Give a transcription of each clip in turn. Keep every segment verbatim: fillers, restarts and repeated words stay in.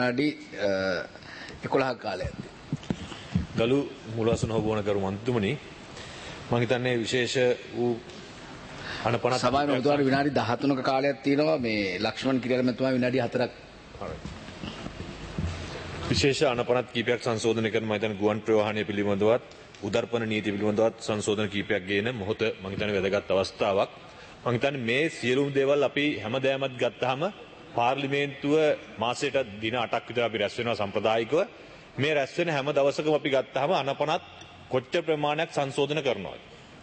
විනාඩි එකොළහක කාලයක්. ගලු මුලවසන හොබවනකරු මන්තුමනි මම හිතන්නේ විශේෂ වූ අනපනත් සභාවේ ඔබතුමාට විනාඩි දහතුනක කාලයක් තියෙනවා මේ ලක්ෂ්මන් කිරියල මැතිතුමා විනාඩි හතරක්. විශේෂ අනපනත් කීපයක් සංශෝධනය කරන මම හිතන්නේ ගුවන් ප්‍රවාහනය පිළිබඳවත් උදර්පණ නීති පිළිබඳවත් සංශෝධන කීපයක් ගේන මොහොත මම හිතන්නේ වැදගත් අවස්ථාවක්. මම හිතන්නේ මේ සියලුම දේවල් අපි හැමදෑමත් ගත්තාම පාර්ලිමේන්තුව මාසයට දින අටක් විතර අපි රැස් වෙනවා සම්ප්‍රදායිකව. මේ රැස් වෙන හැම දවසකම අපි ගත්තාම අනපනත් කොච්චර ප්‍රමාණයක් සංශෝධන කරනවද?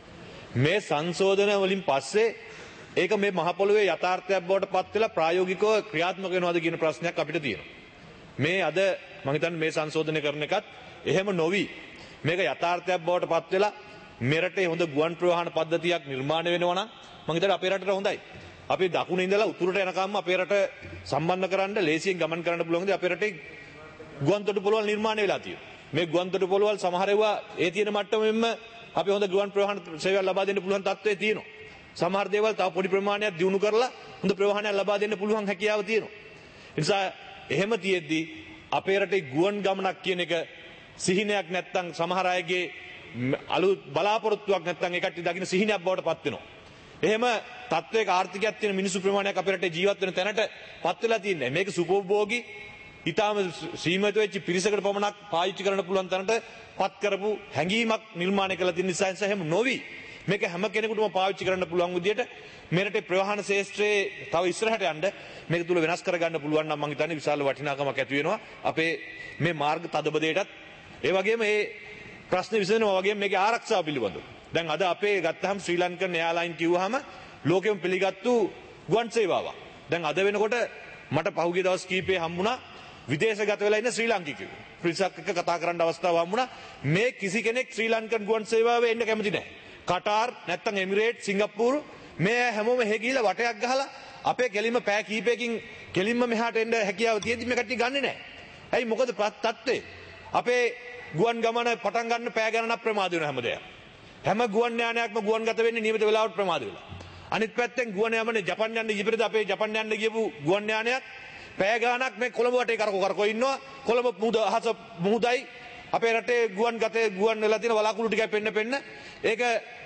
මේ සංශෝධන වලින් පස්සේ ඒක මේ මහ පොළොවේ යථාර්ථයක් බවට පත් වෙලා ප්‍රායෝගිකව ක්‍රියාත්මක වෙනවද කියන ප්‍රශ්නයක් අපිට තියෙනවා. මේ අද මම හිතන්නේ මේ සංශෝධනය කරන එකත් එහෙම නොවි මේක යථාර්ථයක් බවට පත් වෙලා මෙරටේ හොඳ ගුවන් ප්‍රවාහන පද්ධතියක් නිර්මාණය වෙනවා නම් මම හිතන්නේ අපේ රටට හොඳයි. අපි දකුණේ ඉඳලා උතුරට යනකම් අපේ රට සම්බන්ධ කරන්න ලේසියෙන් ගමන් කරන්න පුළුවන් දේ අපේ රටේ ගුවන් තොටුපළවල් නිර්මාණය වෙලා තියෙනවා. මේ ගුවන් තොටුපළවල් සමහර ඒවා ඒ තියෙන මට්ටමෙන්ම අපි හොඳ ගුවන් ප්‍රවාහන සේවයක් ලබා දෙන්න පුළුවන් තත්ත්වයේ තියෙනවා. සමහර දේවල් තව පොඩි ප්‍රමාණයක් දියුණු කරලා හොඳ ප්‍රවාහනයක් ලබා දෙන්න පුළුවන් හැකියාව තියෙනවා. ඒ නිසා එහෙම තියෙද්දි අපේ රටේ ගුවන් ගමනක් කියන එක සිහිනයක් නැත්තම් සමහර අයගේ අලුත් බලාපොරොත්තුවක් නැත්තම් ඒ කට්ටිය දකින්න සිහිනයක් බවට පත් වෙනවා. එහෙම තත්වයක ආර්ථිකයක් තියෙන මිනිසු ප්‍රමාණයක් අපේ රටේ ජීවත් වෙන තැනට පත් වෙලා තියෙනවා. මේක සුපෝභෝගී ඊටාම සීමිත වෙච්ච පිරිසකට පමණක් පාවිච්චි කරන්න පුළුවන් තැනට පත් කරපු හැඟීමක් නිර්මාණය කරලා තියෙන නිසා එහෙම නොවි මේක හැම කෙනෙකුටම පාවිච්චි කරන්න පුළුවන් විදියට මේ රටේ ප්‍රවාහන ශාස්ත්‍රයේ තව ඉස්සරහට යන්න මේක තුල වෙනස් කරගන්න පුළුවන් නම් මම හිතන්නේ විශාල වටිනාකමක් ඇති වෙනවා අපේ මේ මාර්ග තදබදයටත් ඒ වගේම මේ ප්‍රශ්න විසඳනවා වගේම මේකේ ආරක්ෂාව පිළිබඳව. දැන් අද අපේ ගත්තහම ශ්‍රී ලංකන් එයාලයින් කිව්වහම ලෝකෙම පිළිගත්තු ගුවන් සේවාවක්. දැන් අද වෙනකොට මට පහුගිය දවස් කීපේ හම්බුණා විදේශගත වෙලා ඉන්න ශ්‍රී ලාංකිකයෝ. පිරිසක් එක්ක කතා කරන්න අවස්ථාව හම්බුණා. මේ කිසි කෙනෙක් ශ්‍රී ලංකන් ගුවන් සේවාවේ එන්න කැමති නැහැ. කටාර් නැත්තම් එමිරේට් සිංගප්පූරු මේ හැමෝම එහෙ ගිහිල්ලා වටයක් ගහලා අපේ කෙලින්ම පෑ කීපයකින් කෙලින්ම මෙහාට එන්න හැකියාව තියෙද්දි මේ කට්ටිය ගන්නෙ නැහැ. ඇයි මොකද තත්ත්වේ? අපේ ගුවන් ගමන පටන් ගන්න පෑ ගණනක් ප්‍රමාද වෙන හැමදේම. හැම ගුවන් යානයක්ම ගුවන් ගත වෙන්නේ නියමිත වෙලාවට ප්‍රමාද වෙලා. අනිත් පැත්තෙන් ගුවන් යාමනේ ජපන් යන්න ඉපිරිද අපේ ජපන් යන්න ගියපු ගුවන් යානයක් පැය ගාණක් මේ කොළඹ වටේ කරකෝ කරකෝ ඉන්නවා. කොළඹ මුහුද අහස මුහුදයි අපේ රටේ ගුවන් ගතේ ගුවන් වෙලා තියෙන වලාකුළු ටිකයි පෙන්න පෙන්න ඒක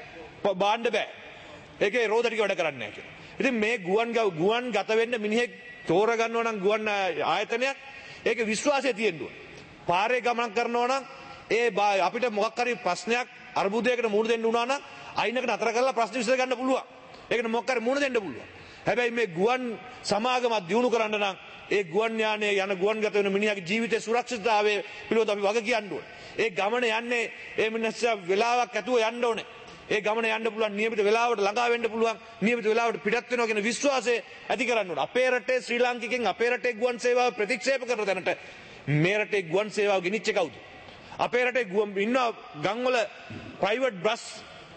බාන්න බෑ. ඒකේ රෝද ටික වැඩ කරන්නේ නැහැ කියලා. ඉතින් මේ ගුවන් ගුවන් ගත වෙන්න මිනිහෙක් තෝර ගන්නවා නම් ගුවන් ආයතනයක් ඒකේ විශ්වාසය තියෙන්න ඕනේ. පාරේ ගමන් කරනවා නම් ඒ අපිට මොකක් හරි ප්‍රශ්නයක් අර්බුදයකට මුහුණ දෙන්න උනා නම් අයිනකට අතර කරලා ප්‍රශ්න විසඳ ගන්න පුළුවන්. ඒකට මොකක් හරි මුහුණ දෙන්න පුළුවන්. හැබැයි මේ ගුවන් සමාගම දියුණු කරන්න නම් ඒ ගුවන් යානයේ යන ගුවන් ගත වෙන මිනිහාගේ ජීවිතේ සුරක්ෂිතතාවය පිළිබඳව අපි වග කියන්න ඕනේ. ඒ ගමන යන්නේ ඒ මිනිස්සයා වෙලාවක් ඇතුව යන්න ඕනේ. ඒ ගමන යන්න පුළුවන් නියමිත වෙලාවට ළඟා වෙන්න පුළුවන් නියමිත වෙලාවට පිටත් වෙනවා කියන විශ්වාසය ඇති කරන්න ඕනේ. අපේ රටේ ශ්‍රී ලාංකිකෙන් අපේ රටේ ගුවන් සේවාව ප්‍රතික්ෂේප කරන තැනට මේ රටේ ගුවන් සේවාව ගෙනිච්ච කවුද? අපේ රටේ ගුවන් ඉන්න ගම්වල ප්‍රයිවට් බස්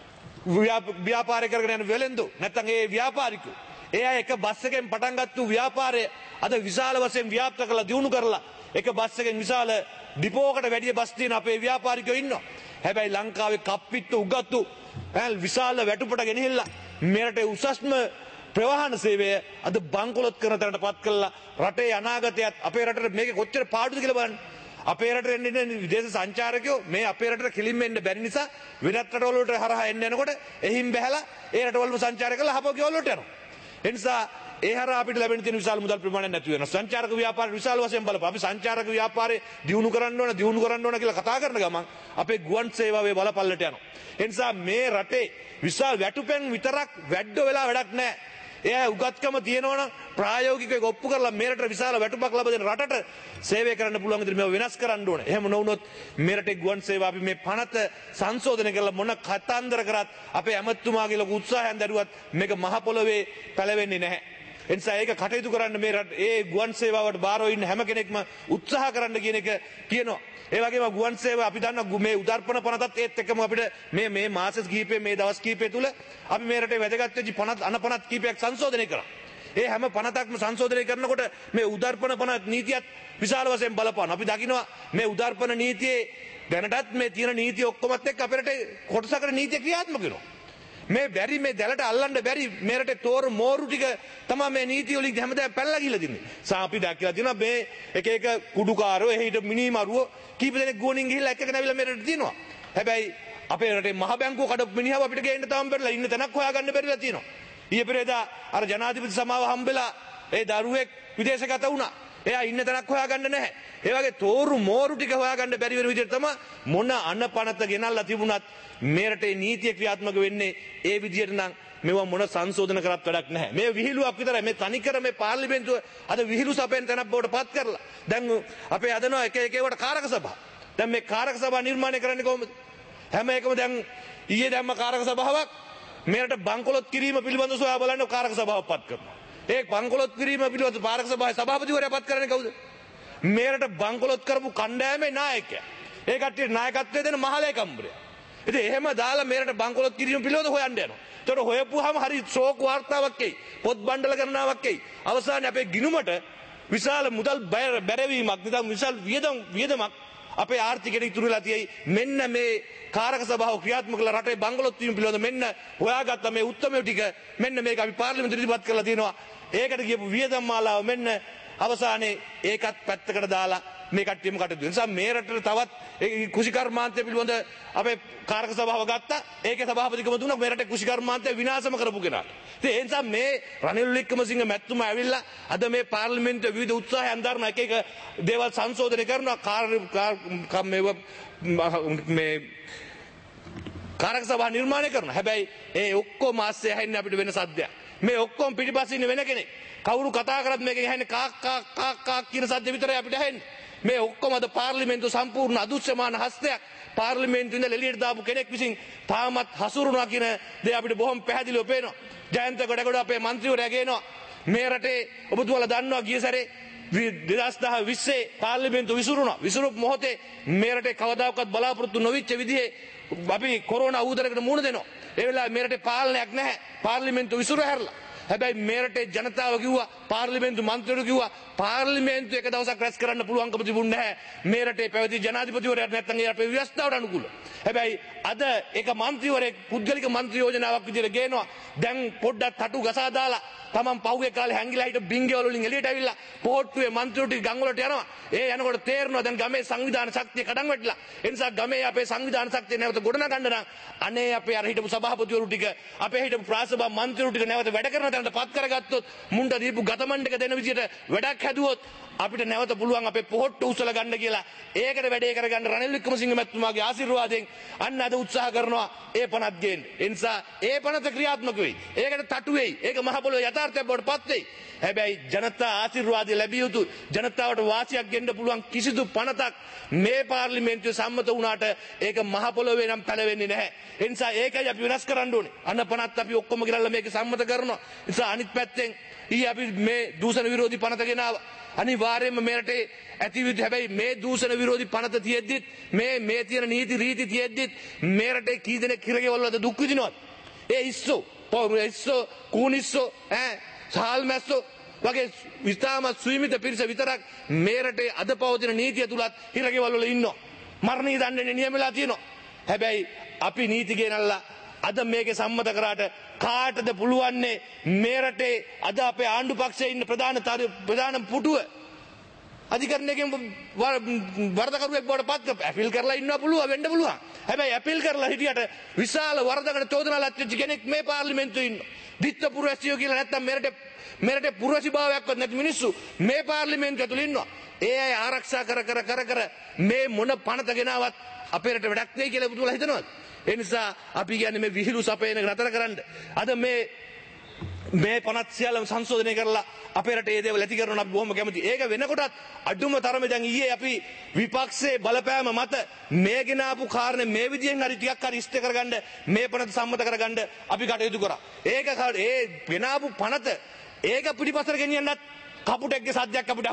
ව්‍යාපාරය කරගෙන යන වෙලෙන්දු නැත්නම් ඒ ව්‍යාපාරිකයෝ ඒ අය එක බස් එකෙන් පටන් ගත්තු ව්‍යාපාරය අද විශාල වශයෙන් ව්‍යාප්ත කරලා දියුණු කරලා එක බස් එකෙන් විශාල ඩිපෝකට වැඩි බස් තියෙන අපේ ව්‍යාපාරිකයෝ ඉන්නවා. හැබැයි ලංකාවේ කප්පිත්තු උගත්තු විශාල වැටුපට ගෙනහිල්ලා මේ රටේ උසස්ම ප්‍රවාහන සේවය අද බංකොලොත් කරන තැනට පත් කළා. රටේ අනාගතයත් අපේ රටට මේක කොච්චර පාඩුද කියලා බලන්න. අපේ රටට එන්න විදේශ සංචාරකයෝ මේ අපේ රටට කෙලින්ම එන්න බැරි නිසා වෙනත් රටවල වලට හරහා එන්න යනකොට එහින් බැහැලා ඒ රටවලම සංචාරය කරලා හපෝ ගෙවල් වලට යනවා. ඒ නිසා ඒ හරහා අපිට ලැබෙන තියෙන විශාල මුදල් ප්‍රමාණයක් නැති වෙනවා. සංචාරක ව්‍යාපාර විශාල වශයෙන් බලපන්. අපි සංචාරක ව්‍යාපාරේ දියුණු කරන්න ඕන දියුණු කරන්න ඕන කියලා කතා කරන ගමන් අපේ ගුවන් සේවාවේ බලපල්ලට යනවා. ඒ නිසා මේ රටේ විශාල වැටුපෙන් විතරක් වැඩ වෙලා වැඩක් නැහැ. එයා උගත්කම තියෙනවා නම් ප්‍රායෝගිකව ඔප්පු කරලා මේ රටට විශාල වැටුපක් ලබා දෙන රටට සේවය කරන්න පුළුවන් විදිහට මේව වෙනස් කරන්න ඕනේ. එහෙම නොවුනොත් මේ රටේ ගුවන් සේවා අපි මේ පනත සංශෝධනය කරලා මොන කතන්දර කරත් අපේ ඇමතුමාගේ ලොකු උත්සාහයෙන් දරුවත් මේක මහ පොළවේ පැලවෙන්නේ නැහැ. එනිසා ඒක කටයුතු කරන්න මේ රට ඒ ගුවන් සේවාවට බාරව ඉන්න හැම කෙනෙක්ම උත්සාහ කරන්න කියන එක කියනවා. ඒ වගේම ගුවන් සේවාව අපි දන්නා මේ උදාර්පණ පනතත් ඒත් එක්කම අපිට මේ මේ මාස කිහිපේ මේ දවස් කිහිපය තුල අපි මේ රටේ වැදගත් වෙච්ච පනත් අනපනත් කිහිපයක් සංශෝධනය කරා. ඒ හැම පනතක්ම සංශෝධනය කරනකොට මේ උදාර්පණ පනත් නීතියත් විශාල වශයෙන් බලපාන. අපි දකිනවා මේ උදාර්පණ නීතියේ දැනටත් මේ තියෙන නීති ඔක්කොමත් එක්ක අපේ රටේ කොටසකට නීතිය ක්‍රියාත්මක වෙනවා. මේ බැරි මේ දැලට අල්ලන්න බැරි මේ රටේ තෝර මෝරු ටික තමයි මේ නීති වලින් හැමදාම පැනලා ගිහලා තින්නේ. සාපි දැක්කලා තියෙනවා මේ එක එක කුඩුකාරෝ එහිට මිනිමරුවෝ කීප දෙනෙක් ගුවනින් ගිහිල්ලා එකක නැවිලා මේ රටේ තියෙනවා. හැබැයි අපේ රටේ මහ බැංකුව කඩපු මිනිහව අපිට ගේන්න තාම බැරිලා ඉන්න තැනක් හොයාගන්න බැරිලා තියෙනවා. ඊයේ පෙරේදා අර ජනාධිපති සමාව හම්බෙලා ඒ දරුවෙක් විදේශගත වුණා. එයා ඉන්න තැනක් හොයාගන්න නැහැ. ඒ වගේ තෝරු මෝරු ටික හොයාගන්න බැරි වෙන විදිහට තමයි මොන අනපනත ගෙනල්ලා තිබුණත් මේ රටේ නීතිය ක්‍රියාත්මක වෙන්නේ ඒ විදිහට නම් මේවා මොන සංශෝධන කරත් වැඩක් නැහැ. මේ විහිළුවක් විතරයි. මේ තනිකර මේ පාර්ලිමේන්තුව අද විහිළු සපෙන් තැනක් බවට පත් කරලා දැන් අපේ හදනවා එක එක ඒවට කාරක සභා. දැන් මේ කාරක සභා නිර්මාණය කරන්නේ කොහොමද? හැම එකම දැන් ඊයේ දැම්ම කාරක සභාවක් මේකට බංකොලොත් කිරීම පිළිබඳව සොයා බලන්න කාරක සභාවක් පත් කරනවා. ඒ බංකොලොත් කිරීම පිළිබඳව කාරක සභාවේ සභාපතිවරයා පත් කරන්නේ කවුද? මේකට බංකොලොත් කරපු කණ්ඩායමේ නායකයා. ඒ කට්ටියට නායකත්වය දෙන මහලේකම්වරයා. ඉතින් එහෙම දාලා මේකට බංකොලොත් කිරීම පිළිබඳව හොයන්න යනවා. ඒතකොට හොයපුවාම හරි ශෝක වාර්තාවක් එයි. පොත් බණ්ඩල ගණනාවක් එයි. අවසානයේ අපේ ගිණුමට විශාල මුදල් බැරවීමක් නැත්නම් විශාල වියදම් වියදමක් අපේ ආර්ථිකයට ඉතුරු වෙලා තියෙයි. මෙන්න මේ කාරක සභාව ක්‍රියාත්මක කරලා රටේ බංගලොත් වීම පිළිබඳව මෙන්න හොයාගත්ත මේ උත්තරම ටික මෙන්න මේක අපි පාර්ලිමේන්තුවට ඉදිරිපත් කරලා තියෙනවා. ඒකට කියපු වියදම් මාලාව මෙන්න අවසානයේ ඒකත් පැත්තකට දාලා මේ කට්ටියම කටයුතු. ඒ නිසා මේ රටේ තවත් ඒ කුෂිකර්මාන්තය පිළිබඳ අපේ කාරක සභාව ගත්තා. ඒකේ සභාපතිකම දුන්නා මේ රටේ කුෂිකර්මාන්තය විනාශම කරපු කෙනාට. ඉතින් ඒ නිසා මේ රනිල් වික්‍රමසිංහ මැතිතුමා ඇවිල්ලා අද මේ පාර්ලිමේන්තුවේ විවිධ උත්සාහයන් දරන එක එක දේවල් සංශෝධනය කරනවා. කාර්ය මේ කාරක සභාව නිර්මාණය කරනවා. හැබැයි ඒ ඔක්කොම ආස්සේ ඇහෙන්නේ අපිට වෙන සද්දයක්. මේ ඔක්කොම පිටිපස්සින් වෙන කෙනෙක්. කවුරු කතා කරත් මේකෙන් ඇහෙන්නේ කාක් කාක් කාක් කාක් කියන සද්ද විතරයි අපිට ඇහෙන්නේ. මේ ඔක්කොම අද පාර්ලිමේන්තුව සම්පූර්ණ අදුස්සමාන හස්තයක් පාර්ලිමේන්තුවේ ඉඳලා එළියට දාපු කෙනෙක් විසින් තාමත් හසුරුවනවා කියන දේ අපිට බොහොම පැහැදිලිව පේනවා. ජයන්ත ගොඩගොඩ අපේ മന്ത്രിවරයා කියනවා මේ රටේ ඔබතුමාලා දන්නවා ගිය සැරේ දෙදහස් විස්සේ පාර්ලිමේන්තුව විසිරුණා. විසිරුපු මොහොතේ මේ රටේ කවදාකවත් බලාපොරොත්තු නොවිච්ච විදිහේ අපි කොරෝනා ඌදරකට මුහුණ දෙනවා. ඒ වෙලාවේ මේ රටේ පාලනයක් නැහැ. පාර්ලිමේන්තුව විසිරුව හැරලා. හැබැයි මේ රටේ ජනතාව කිව්වා පාර්ලිමේන්තු මන්ත්‍රීවරු කිව්වා පාර්ලිමේන්තුව එක දවසක් රැස් කරන්න පුළුවන්කම තිබුණේ නැහැ. මේ රටේ පැවති ජනාධිපතිවරයාට නැත්නම් ඒ අපේ ව්‍යවස්ථාවට අනුකූල. හැබැයි අද ඒක මන්ත්‍රීවරයෙක් පුද්ගලික මන්ත්‍රී යෝජනාවක් විදිහට ගේනවා. දැන් පොඩ්ඩක් තටු ගසා දාලා තමන් පහුගිය කාලේ හැංගිලා හිට බින්ගේවල වලින් එළියට ඇවිල්ලා පොට්ටුවේ මන්ත්‍රීවරු ටික ගම් වලට යනවා. ඒ යනකොට තේරෙනවා දැන් ගමේ සංවිධාන ශක්තිය කඩන් වැටිලා. ඒ නිසා ගමේ අපේ සංවිධාන ශක්තිය නැවත ගොඩනගන්න නම් අනේ අපේ අර හිටපු සභාපතිවරු ටික අපේ හිටපු ප්‍රාසභා මන්ත්‍රීවරු ටික නැවත වැඩ කරන තැනට පත් කරගත්තොත් මුණ්ඩ දීපු ගතමණ්ඩක දෙන විදිහට වැඩක් හැදුවොත් අපිට නැවත පුළුවන් අපේ පොහොට්ටු උසලා ගන්න කියලා. ඒකට වැඩේ කරගන්න රනිල් වික්‍රමසිංහ මැතිතුමාගේ ආශිර්වාදයෙන් අන්න අද උත්සාහ කරනවා ඒ පනත් ගේන්න. ඒ නිසා ඒ පනත ක්‍රියාත්මක වෙයි. ඒකට තටු වෙයි. ඒක මහ පොළොවේ යථාර්ථයක් බවට පත් වෙයි. හැබැයි ජනතා ආශිර්වාදය ලැබිය යුතු ජනතාවට වාසියක් ගෙන්න පුළුවන් කිසිදු පනතක් මේ පාර්ලිමේන්තුවේ සම්මත වුණාට ඒක මහ පොළොවේ නම් පැලවෙන්නේ නැහැ. ඒ නිසා ඒකයි අපි වෙනස් කරන්න ඕනේ. අන්න පනත් අපි ඔක්කොම ගිරල්ලා මේක සම්මත කරනවා. ඒ නිසා අනිත් පැත්තෙන් ඊ අපි මේ දූෂණ විරෝධී පනත ගෙනාවා. අනිවාර්යයෙන්ම මේ රටේ ඇති විදිහ හැබැයි මේ දූෂණ විරෝධී පනත තියෙද්දිත් මේ මේ තියෙන නීති රීති තියෙද්දිත් මේ රටේ කී දෙනෙක් හිරගෙවල් වලද දුක් විඳිනවද? ඒ ඉස්සෝ, පොරු ඉස්සෝ, කුනිස්සෝ ඈ සාල්මැස්සෝ වගේ විස්තාමත් සුවිමිත පිරිස විතරක් මේ රටේ අද පවතින නීතිය තුලත් හිරගෙවල් වල ඉන්නවා. මරණීය දඬුවම් නියමලා තියෙනවා. හැබැයි අපි නීති ගෙනල්ලා අද මේකේ සම්මත කරාට කාටද පුළුවන්නේ මේ රටේ අද අපේ ආණ්ඩු පක්ෂයේ ඉන්න ප්‍රධාන ප්‍රධාන පුටුව අධිකරණයකින් වරදකරුවෙක් බවට පත් කර ඇපීල් කරලා ඉන්න පුළුවන් වෙන්න පුළුවන්. හැබැයි ඇපීල් කරලා හිටියට විශාල වරදකට චෝදනා ලත් වෙච්ච කෙනෙක් මේ පාර්ලිමේන්තුවේ ඉන්නවා. දිත්ත පුරවැසියෝ කියලා නැත්තම් මේ රටේ මේ රටේ පුරවැසි භාවයක්වත් නැති මිනිස්සු මේ පාර්ලිමේන්තුව ඇතුළේ ඉන්නවා. ඒ අය ආරක්ෂා කර කර කර කර මේ මොන පනත ගෙනාවත් අපේ රට වැඩක් වෙයි කියලා බුදුලා හිතනවාද? ඒ නිසා අපි කියන්නේ මේ විහිළු සපයන නතර කරන්න. අද මේ මේ පනත් සියල්ලම සංශෝධනය කරලා අපේ රටේ ඒ දේවල් ඇති කරනවා අපි බොහොම කැමතියි. ඒක වෙනකොටත් අඩුම තරමේ දැන් ඊයේ අපි විපක්ෂයේ බලපෑම මත මේ ගෙනාපු කාරණේ මේ විදිහෙන් හරි ටිකක් හරි ඉෂ්ට කරගන්න මේ පනත සම්මත කරගන්න අපි කටයුතු කරා. ඒක ඒ ගෙනාපු පනත ඒක පිටිපස්සට ගෙනියන්නත් කපුටෙක්ගේ සද්දයක් අපිට අහුණා.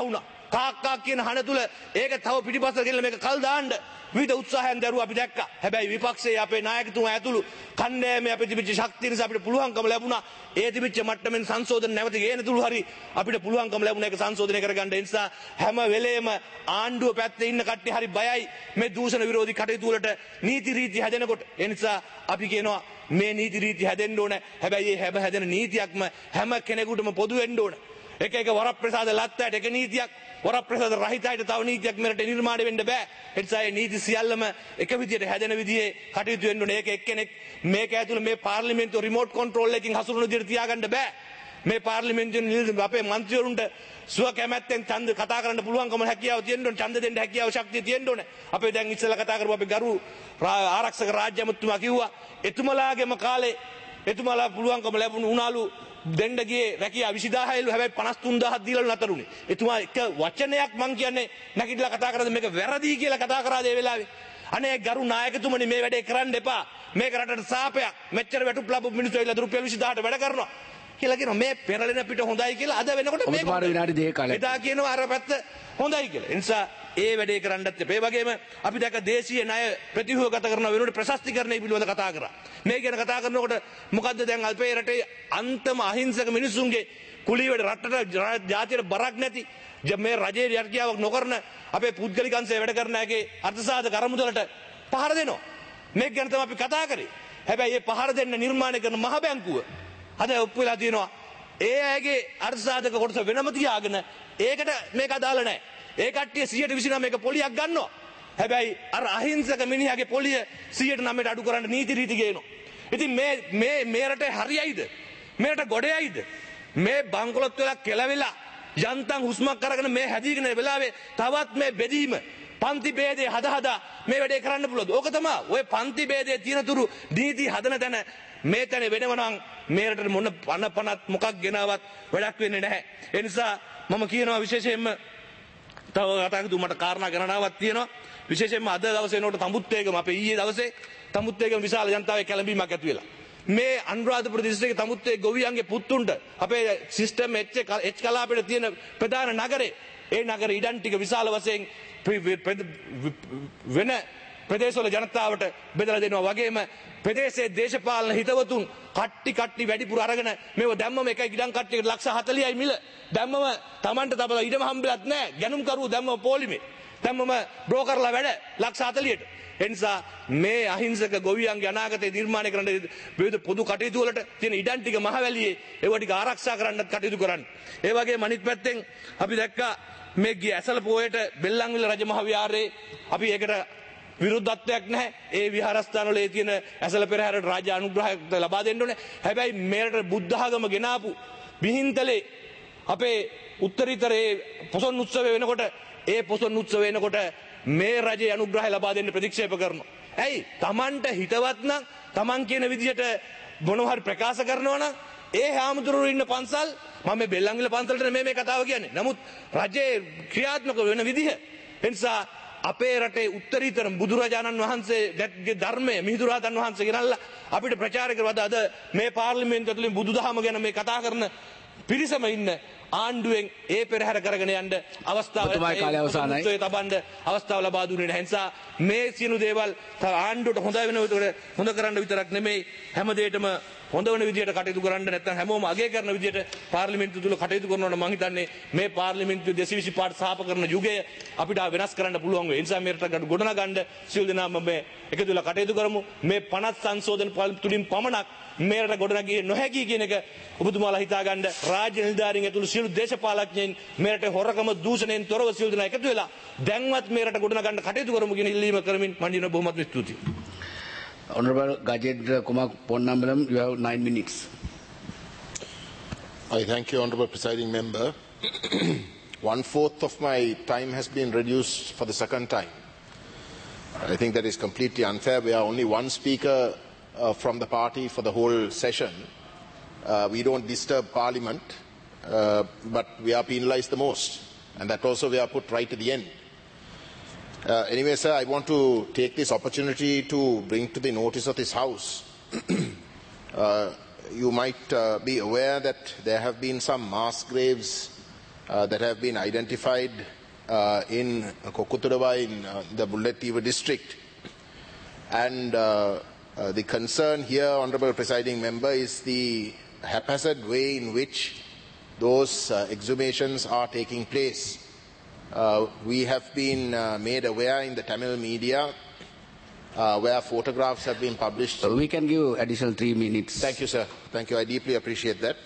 කාක්කා කියන හන තුල ඒක තව පිටිපස්සට ගෙනල්ලා මේක කල් දාන්න විවිධ උත්සාහයන් දරුවා අපි දැක්කා. හැබැයි විපක්ෂයේ අපේ නායකතුමා ඇතුළු කණ්ඩායමේ අපේ තිබිච්ච ශක්තිය නිසා අපිට පුළුවන්කම ලැබුණා. ඒ තිබිච්ච මට්ටමින් සංශෝධන නැවත ගේන තුළු හරි අපිට පුළුවන්කම ලැබුණා ඒක සංශෝධනය කරගන්න. ඒ නිසා හැම වෙලේම ආණ්ඩුව පැත්තේ ඉන්න කට්ටිය හරි බයයි මේ දූෂණ විරෝධී කටයුතු වලට නීති රීති හැදෙනකොට. ඒ නිසා අපි කියනවා මේ නීති රීති හැදෙන්න ඕන. හැබැයි මේ හැම හැදෙන නීතියක්ම හැම කෙනෙකුටම පොදු වෙන්න ඕන. එක එක වරප්‍රසාද ලත්තට එක නීතියක් වරප්‍රසාද රහිතයට තව නීතියක් මෙරට නිර්මාණය වෙන්න බෑ. ඒ නිසා මේ නීති සියල්ලම එක විදියට හැදෙන විදිහේ කටයුතු වෙන්න ඕනේ. ඒක එක්කෙනෙක් මේක ඇතුළේ මේ පාර්ලිමේන්තුව රිමෝට් කන්ට්‍රෝල් එකකින් හසුරුවන විදියට තියාගන්න බෑ. මේ පාර්ලිමේන්තුවේ අපේ මන්ත්‍රීවරුන්ට සුව කැමැත්තෙන් ඡන්ද කතා කරන්න පුළුවන්කම හැකියාව තියෙන්න ඕනේ. ඡන්ද දෙන්න හැකියාව ශක්තිය තියෙන්න ඕනේ. අපේ දැන් ඉස්සෙල්ලා කතා කරපු අපේ ගරු ආරක්ෂක රාජ්‍ය අමාත්‍යතුමා කිව්වා එතුමලාගේම කාලේ එතුමලා පුළුවන්කම ලැබුණු උනාලු දෙන්න ගියේ රැකියා විසිදාහයලු. හැබැයි පනස් තුන් දහයක් දීලාලු නතරුනේ. එතුමා එක වචනයක් මං කියන්නේ නැගිටලා කතා කරද්දී මේක වැරදි කියලා කතා කරාද ඒ වෙලාවේ. අනේ ගරු නායකතුමනි මේ වැඩේ කරන්න එපා. මේක රටට සාපයක්. මෙච්චර වැටුප් ලැබු මිනිස්සු ඇවිල්ලා රුපියල් විසිදහට වැඩ කරනවා කියලා කියනවා. මේ පෙරලෙන පිට හොඳයි කියලා අද වෙනකොට මේක ඔබතුමාට විනාඩි දෙකක් කාලයක්. එදා කියනවා අර පැත්ත හොඳයි කියලා. ඒ නිසා ඒ වැඩේ කරන්නත් එපා. ඒ වගේම අපි දැක්ක දේශීය ණය ප්‍රතිව්‍යුහගත කරන වෙනුවට ප්‍රශස්තිකරණය පිළිබඳව කතා කරා. මේ ගැන කතා කරනකොට මොකද්ද දැන් අපේ රටේ අන්තම අහිංසක මිනිසුන්ගේ කුලීවැඩ රටට ජාතියට බරක් නැති මේ රජයේ යටියාවක් නොකරන අපේ පුද්ගලික අංශය වැඩ කරන එකේ අර්ථසාධක අරමුදලට පහර දෙනවා. මේක ගැන තමයි අපි කතා කරේ. හැබැයි මේ පහර දෙන්න නිර්මාණය කරන මහ බැංකුව අද ඔප්පු වෙලා තියෙනවා. ඒ අයගේ අර්ථසාධක කොටස වෙනම තියාගෙන ඒකට මේක අදාළ නැහැ. ඒ කට්ටිය සියයට විසිනම මේක පොලියක් ගන්නවා. හැබැයි අර අහිංසක මිනිහාගේ පොලිය සියයට නවයට අඩු කරන්න නීති රීති ගේනවා. ඉතින් මේ මේ මේ රටේ හරියයිද? මේ රට ගොඩයයිද? මේ බංකොලොත් වෙලා කෙලවිලා යන්තම් හුස්මක් අරගෙන මේ හැදීගෙන වෙලාවේ තවත් මේ බෙදීම පන්ති ભેදේ හද හදා මේ වැඩේ කරන්න පුළුවන්ද? ඕක තමයි. ඔය පන්ති ભેදේ තියෙන තුරු නීති හදන තැන මේ තැන වෙනව නම් මේ රටේ මොන පන පනත් මොකක් ගෙනාවත් වැඩක් වෙන්නේ නැහැ. ඒ නිසා මම කියනවා විශේෂයෙන්ම තව කතා කරතු මට කාරණා ගණනාවක් තියෙනවා. විශේෂයෙන්ම අද දවසේ නෝට තඹුත්තේගම අපේ ඊයේ දවසේ තඹුත්තේගම විශාල ජනතාවගේ කැළඹීමක් ඇති වෙලා. මේ අනුරාධපුර දිස්ත්‍රික්කයේ තඹුත්තේ ගොවියන්ගේ පුතුන්ට අපේ සිස්ටම් එච් කලාපයේ තියෙන ප්‍රධාන නගරේ ඒ නගර ඉඩම් ටික විශාල වශයෙන් වෙන ප්‍රදේශවල ජනතාවට බෙදලා දෙනවා. වගේම ප්‍රදේශයේ දේශපාලන හිතවතුන් කට්ටි කට්ටි වැඩිපුර අරගෙන මේව දැම්මම එකයි ඉඩම් කට්ටියකට ලක්ෂ හතලිහයි මිල දැම්මම Tamanට තබලා ඉඩම හම්බෙලත් නැහැ. ගැනුම් කරුවෝ දැම්මම පොලිමේ දැම්මම බ්‍රෝකර්ලා වැඩ ලක්ෂ හතලිහට. ඒ නිසා මේ අහිංසක ගොවියන්ගේ අනාගතය නිර්මාණය කරන්න විවිධ පොදු කටයුතු වලට තියෙන ඉඩම් ටික මහවැලියේ ඒවා ටික ආරක්ෂා කරන්නත් කටයුතු කරන්න. ඒ වගේම අනිත් පැත්තෙන් අපි දැක්කා මේ ගිය ඇසළ පොයට බෙල්ලන්විල රජමහා විහාරයේ අපි ඒකට විරුද්ධත්වයක් නැහැ. ඒ විහාරස්ථානවල ඒ තියෙන ඇසළ පෙරහැරට රාජ්‍ය අනුග්‍රහයක් ලබා දෙන්න ඕනේ. හැබැයි මේකට බුද්ධ ආගම ගෙනාපු බිහින්තලේ අපේ උත්තරීතරයේ පොසොන් උත්සවය වෙනකොට ඒ පොසොන් උත්සවය වෙනකොට මේ රජයේ අනුග්‍රහය ලබා දෙන්න ප්‍රතික්ෂේප කරනවා. ඇයි? Tamanට හිතවත් නම් Taman කියන විදිහට මොනවා හරි ප්‍රකාශ කරනවා නම් ඒ හාමුදුරුවෝ ඉන්න පන්සල් මම මේ බෙල්ලන්විල පන්සලට මේ මේ කතාව කියන්නේ. නමුත් රජයේ ක්‍රියාත්මක වෙන විදිහ එනිසා අපේ රටේ උත්තරීතර බුදුරජාණන් වහන්සේගේ ධර්මය මිහිඳුරාතන් වහන්සේ ගෙනල්ලා අපිට ප්‍රචාර කරවද අද මේ පාර්ලිමේන්තුව ඇතුළේ බුදුදහම ගැන මේ කතා කරන පිරිසම ඉන්න ආණ්ඩුවෙන් ඒ පෙරහැර කරගෙන යන්න අවස්ථාව ලැබුණේ තබන්න අවස්ථාව ලබා දුන්නේ නැහැ. නිසා මේ සියලු දේවල් ආණ්ඩුවට හොඳ වෙන විදිහට හොඳ කරන්න විතරක් නෙමෙයි හැම දෙයකම හොඳ වෙන විදිහට කටයුතු කරන්න නැත්නම් හැමෝම අගය කරන විදිහට පාර්ලිමේන්තුව තුල කටයුතු කරනවනම් මම හිතන්නේ මේ පාර්ලිමේන්තුවේ දෙසිය විසි පහට සාප කරන යුගය අපිට වෙනස් කරන්න පුළුවන් වෙයි. ඒ නිසා මේ රට ගොඩනගන්න සියලු දෙනාම මේ එකතු වෙලා කටයුතු කරමු. මේ පනස් සංශෝධන තුලින් පමණක් මේ රට ගොඩනගියේ නොහැකි කියන එක ඔබතුමාලා හිතාගන්න. රාජ්‍ය නිලධාරීන් ඇතුළු සියලු දේශපාලඥයින් මේ රටේ හොරකම දූෂණයෙන් තොරව සියලු දෙනා එකතු වෙලා දැන්වත් මේ රට ගොඩනගන්න කටයුතු කරමු කියන ඉල්ලීම කරමින් මම දින බොහොමත් ස්තුතියි. Honorable Gajendra Kumar Ponnambalam, you have nine minutes. I thank you, Honorable Presiding Member. One fourth of my time has been reduced for the second time. I think that is completely unfair. We are only one speaker uh, from the party for the whole session. Uh, we don't disturb Parliament, uh, but we are penalized the most. And that also we are put right at the end. Uh, anyway, sir, I want to take this opportunity to bring to the notice of this House. uh, you might uh, be aware that there have been some mass graves uh, that have been identified uh, in Kokuturawa in uh, the Mullaitivu district. And uh, uh, the concern here, Honourable Presiding Member, is the haphazard way in which those uh, exhumations are taking place. Uh, we have been uh, made aware in the Tamil media uh, where photographs have been published. So we can give additional three minutes. Thank you, sir. Thank you. I deeply appreciate that.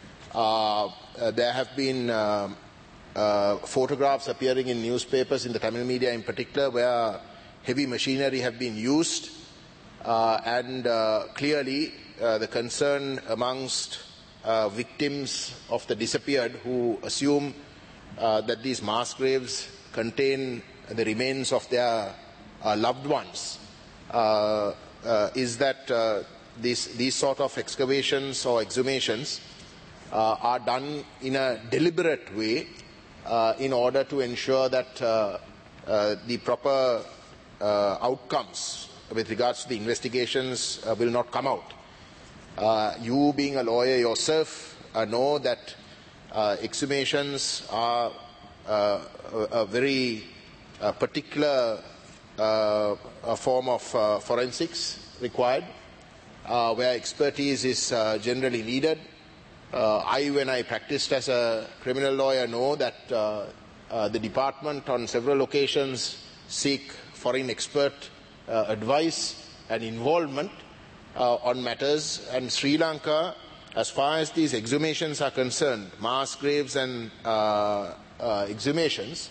Uh, uh, there have been uh, uh, photographs appearing in newspapers, in the Tamil media in particular, where heavy machinery have been used, uh, and uh, clearly uh, the concern amongst uh, victims of the disappeared who assume uh, that these mass graves contain the remains of their uh, loved ones uh, uh, is that uh, these, these sort of excavations or exhumations uh, are done in a deliberate way uh, in order to ensure that uh, uh, the proper uh, outcomes with regards to the investigations uh, will not come out. Uh, you being a lawyer yourself uh, know that uh, exhumations are uh, a, a very uh, particular uh, a form of uh, forensics required, uh, where expertise is uh, generally needed. Uh, I, when I practiced as a criminal lawyer, know that uh, uh, the department on several occasions seek foreign expert uh, advice and involvement uh, on matters, and Sri Lanka, as far as these exhumations are concerned, mass graves and uh, uh, exhumations,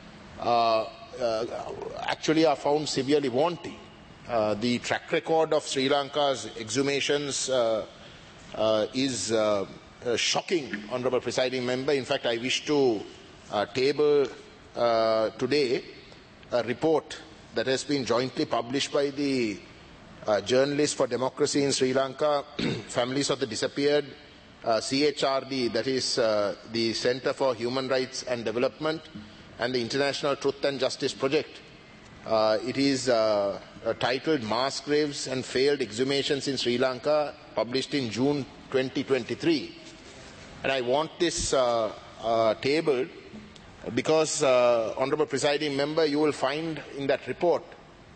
uh, uh, actually are found severely wanting. Uh, the track record of Sri Lanka's exhumations uh, uh, is uh, uh, shocking, Honourable Presiding Member. In fact, I wish to uh, table uh, today a report that has been jointly published by the uh, Journalists for Democracy in Sri Lanka, Families of the Disappeared, uh, C H R D, that is uh, the Centre for Human Rights and Development, and the International Truth and Justice Project. Uh, it is uh, uh, titled Mass Graves and Failed Exhumations in Sri Lanka, published in June twenty twenty-three. And I want this uh, uh, tabled because, uh, Honourable Presiding Member, you will find in that report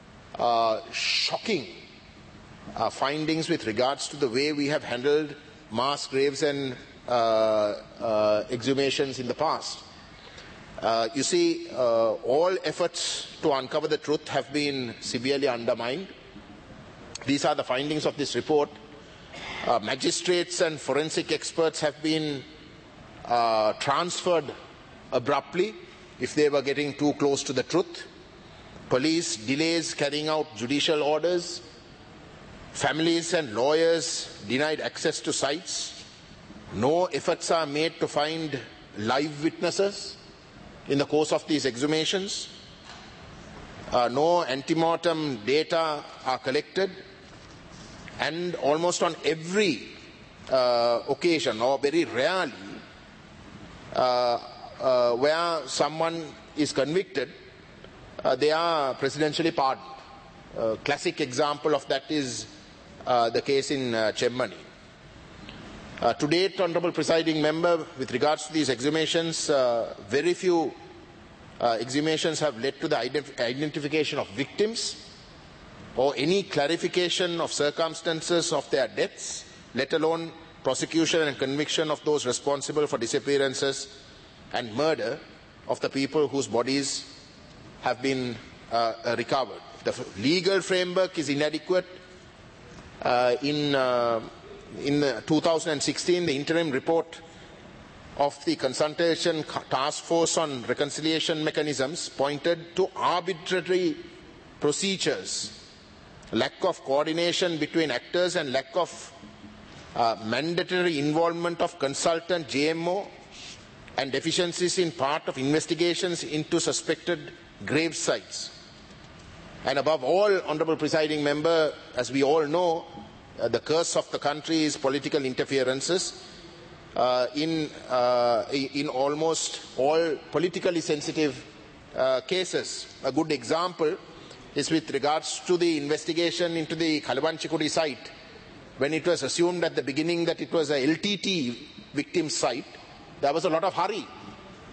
uh, shocking uh, findings with regards to the way we have handled mass graves and uh, uh, exhumations in the past. Uh, you see, uh, all efforts to uncover the truth have been severely undermined. These are the findings of this report. Uh, magistrates and forensic experts have been uh, transferred abruptly if they were getting too close to the truth. Police delays carrying out judicial orders. Families and lawyers denied access to sites. No efforts are made to find live witnesses in the course of these exhumations. Uh, no antemortem data are collected, and almost on every uh, occasion, or very rarely, uh, uh, where someone is convicted, uh, they are presidentially pardoned. Uh, classic example of that is uh, the case in uh, Chemmani. Uh, to date, Honourable Presiding Member, with regards to these exhumations, uh, very few uh, exhumations have led to the ident identification of victims or any clarification of circumstances of their deaths, let alone prosecution and conviction of those responsible for disappearances and murder of the people whose bodies have been uh, recovered. The legal framework is inadequate. Uh, in uh, In two thousand sixteen, the interim report of the Consultation Task Force on Reconciliation Mechanisms pointed to arbitrary procedures, lack of coordination between actors, and lack of uh, mandatory involvement of consultant J M O, and deficiencies in part of investigations into suspected grave sites. And above all, Honourable Presiding Member, as we all know, Uh, the curse of the country is political interferences uh, in, uh, in almost all politically sensitive uh, cases. A good example is with regards to the investigation into the Kalawanchikudi site. When it was assumed at the beginning that it was a L T T victim site, there was a lot of hurry.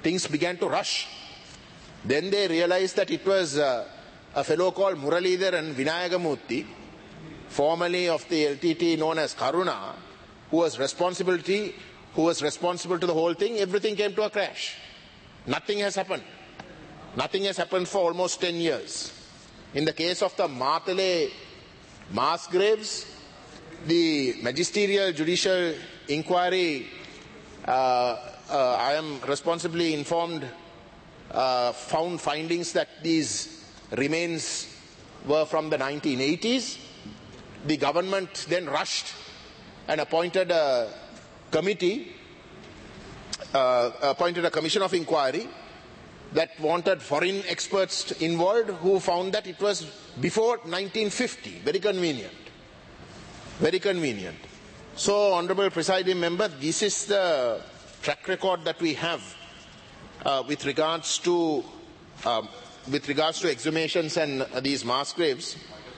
things began to rush. Then they realized that it was uh, a fellow called Muralidhar and Vinayagamurthy, formerly of the L T T known as Karuna, who was responsibility, who was responsible to the whole thing. Everything came to a crash. Nothing has happened. Nothing has happened for almost ten years. In the case of the Matale mass graves, the magisterial judicial inquiry, uh, uh, I am responsibly informed, uh, found findings that these remains were from the nineteen eighties. The government then rushed and appointed a committee, uh, appointed a commission of inquiry that wanted foreign experts involved, who found that it was before nineteen fifty. Very convenient. Very convenient. So, Honourable Presiding Member, this is the track record that we have uh, with regards to um, with regards to exhumations and uh, these mass graves.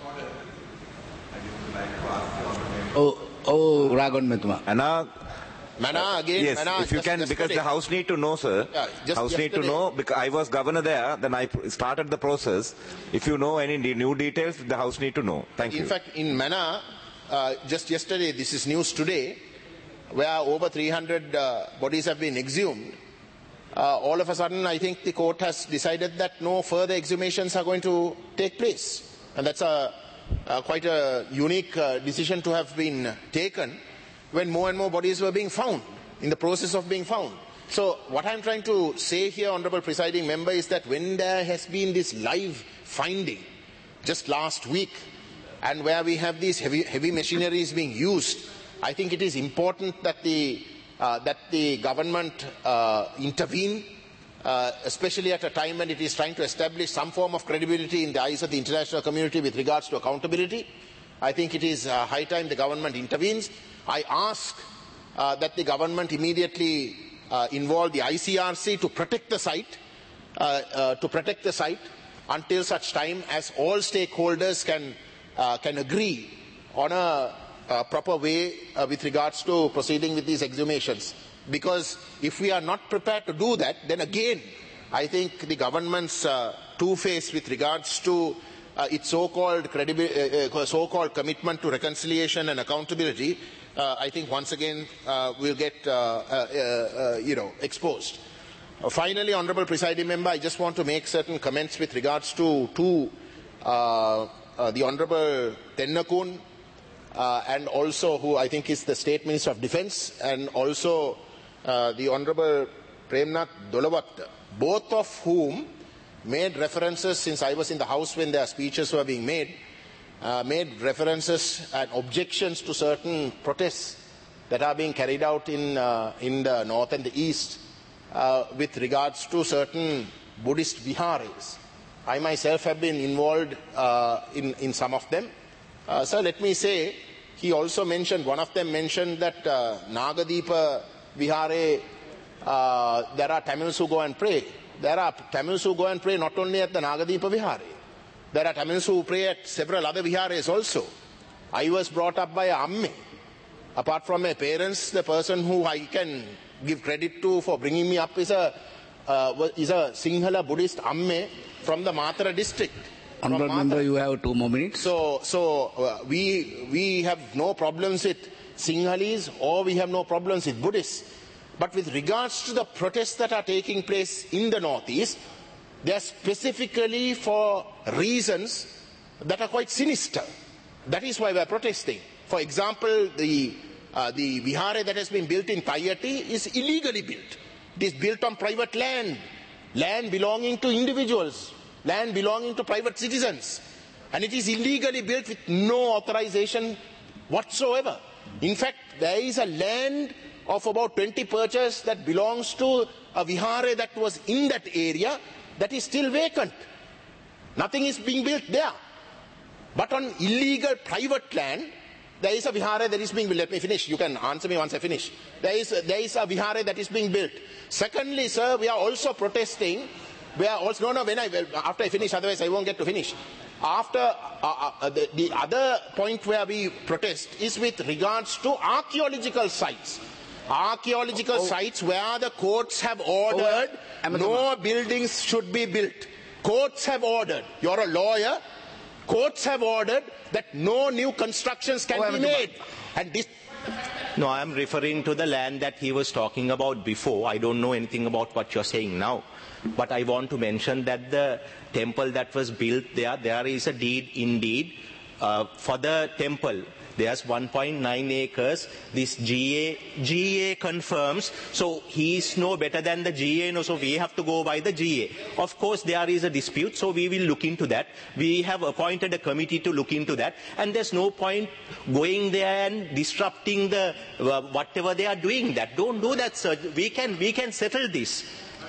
Oh, oh, Ragon Metuma. Anna, Mana again, yes, Mana, if you just, can, just because today. the House need to know, sir. Yeah, just House need to yesterday. know, because I was governor there, then I started the process. If you know any new details, the House need to know. Thank in you. In fact, in Mana, uh, just yesterday, this is news today, where over three hundred uh, bodies have been exhumed. Uh, all of a sudden, I think the court has decided that no further exhumations are going to take place. And that's a, uh, quite a unique uh, decision to have been taken when more and more bodies were being found, in the process of being found. So what I'm trying to say here, Honourable Presiding Member, is that when there has been this live finding just last week, and where we have these heavy, heavy machineries being used, I think it is important that the, uh, that the government uh, intervene, uh, especially at a time when it is trying to establish some form of credibility in the eyes of the international community with regards to accountability. I think it is uh, high time the government intervenes. I ask uh, that the government immediately uh, involve the I C R C to protect the site, uh, uh, to protect the site until such time as all stakeholders can, uh, can agree on a, a proper way uh, with regards to proceeding with these exhumations. Because if we are not prepared to do that, then again, I think the government's uh, two-face with regards to uh, its so-called credibi- uh, uh, so-called commitment to reconciliation and accountability, uh, I think once again uh, will get uh, uh, uh, you know, exposed. Uh, finally, Honourable Presiding Member, I just want to make certain comments with regards to, to uh, uh, the Honourable Tennakun, uh, and also who I think is the State Minister of Defence, and also uh, the Honourable Premnath Dolawatta, both of whom made references, since I was in the House when their speeches were being made, uh, made references and objections to certain protests that are being carried out in, uh, in the north and the east uh, with regards to certain Buddhist viharas. I myself have been involved uh, in, in some of them. Uh, so let me say, he also mentioned, one of them mentioned that uh, Nagadeepa Vihare, uh, there are Tamils who go and pray. There are Tamils who go and pray not only at the Nagadeepa Vihare. There are Tamils who pray at several other vihares also. I was brought up by a amme. Apart from my parents, the person who I can give credit to for bringing me up is a, uh, is a Sinhala Buddhist amme from the Matara district. Honourable Member, you have two more minutes. So, so uh, we, we have no problems with Sinhalese, or we have no problems with Buddhists. But with regards to the protests that are taking place in the northeast, they are specifically for reasons that are quite sinister. That is why we are protesting. For example, the, uh, the vihara that has been built in Tayati is illegally built. It is built on private land, land belonging to individuals, land belonging to private citizens. And it is illegally built with no authorization whatsoever. In fact, there is a land of about twenty perches that belongs to a vihara that was in that area that is still vacant. Nothing is being built there. But on illegal private land, there is a vihara that is being built. Let me finish. You can answer me once I finish. There is, there is a vihara that is being built. Secondly, sir, we are also protesting. We are also, no, no, when I, after I finish, otherwise I won't get to finish. After, uh, uh, the, the other point where we protest is with regards to archaeological sites. archaeological sites where the courts have ordered no buildings should be built. Courts have ordered. You're a lawyer. Courts have ordered that no new constructions can be made. And this. No, I am referring to the land that he was talking about before. I don't know anything about what you're saying now. But I want to mention that the temple that was built there, there is a deed indeed uh, for the temple. There's one point nine acres. This G A, G A confirms. So he is no better than the G A. No, so we have to go by the G A. Of course, there is a dispute. So we will look into that. We have appointed a committee to look into that. And there's no point going there and disrupting the uh, whatever they are doing. That don't do that, sir. We can we can settle this.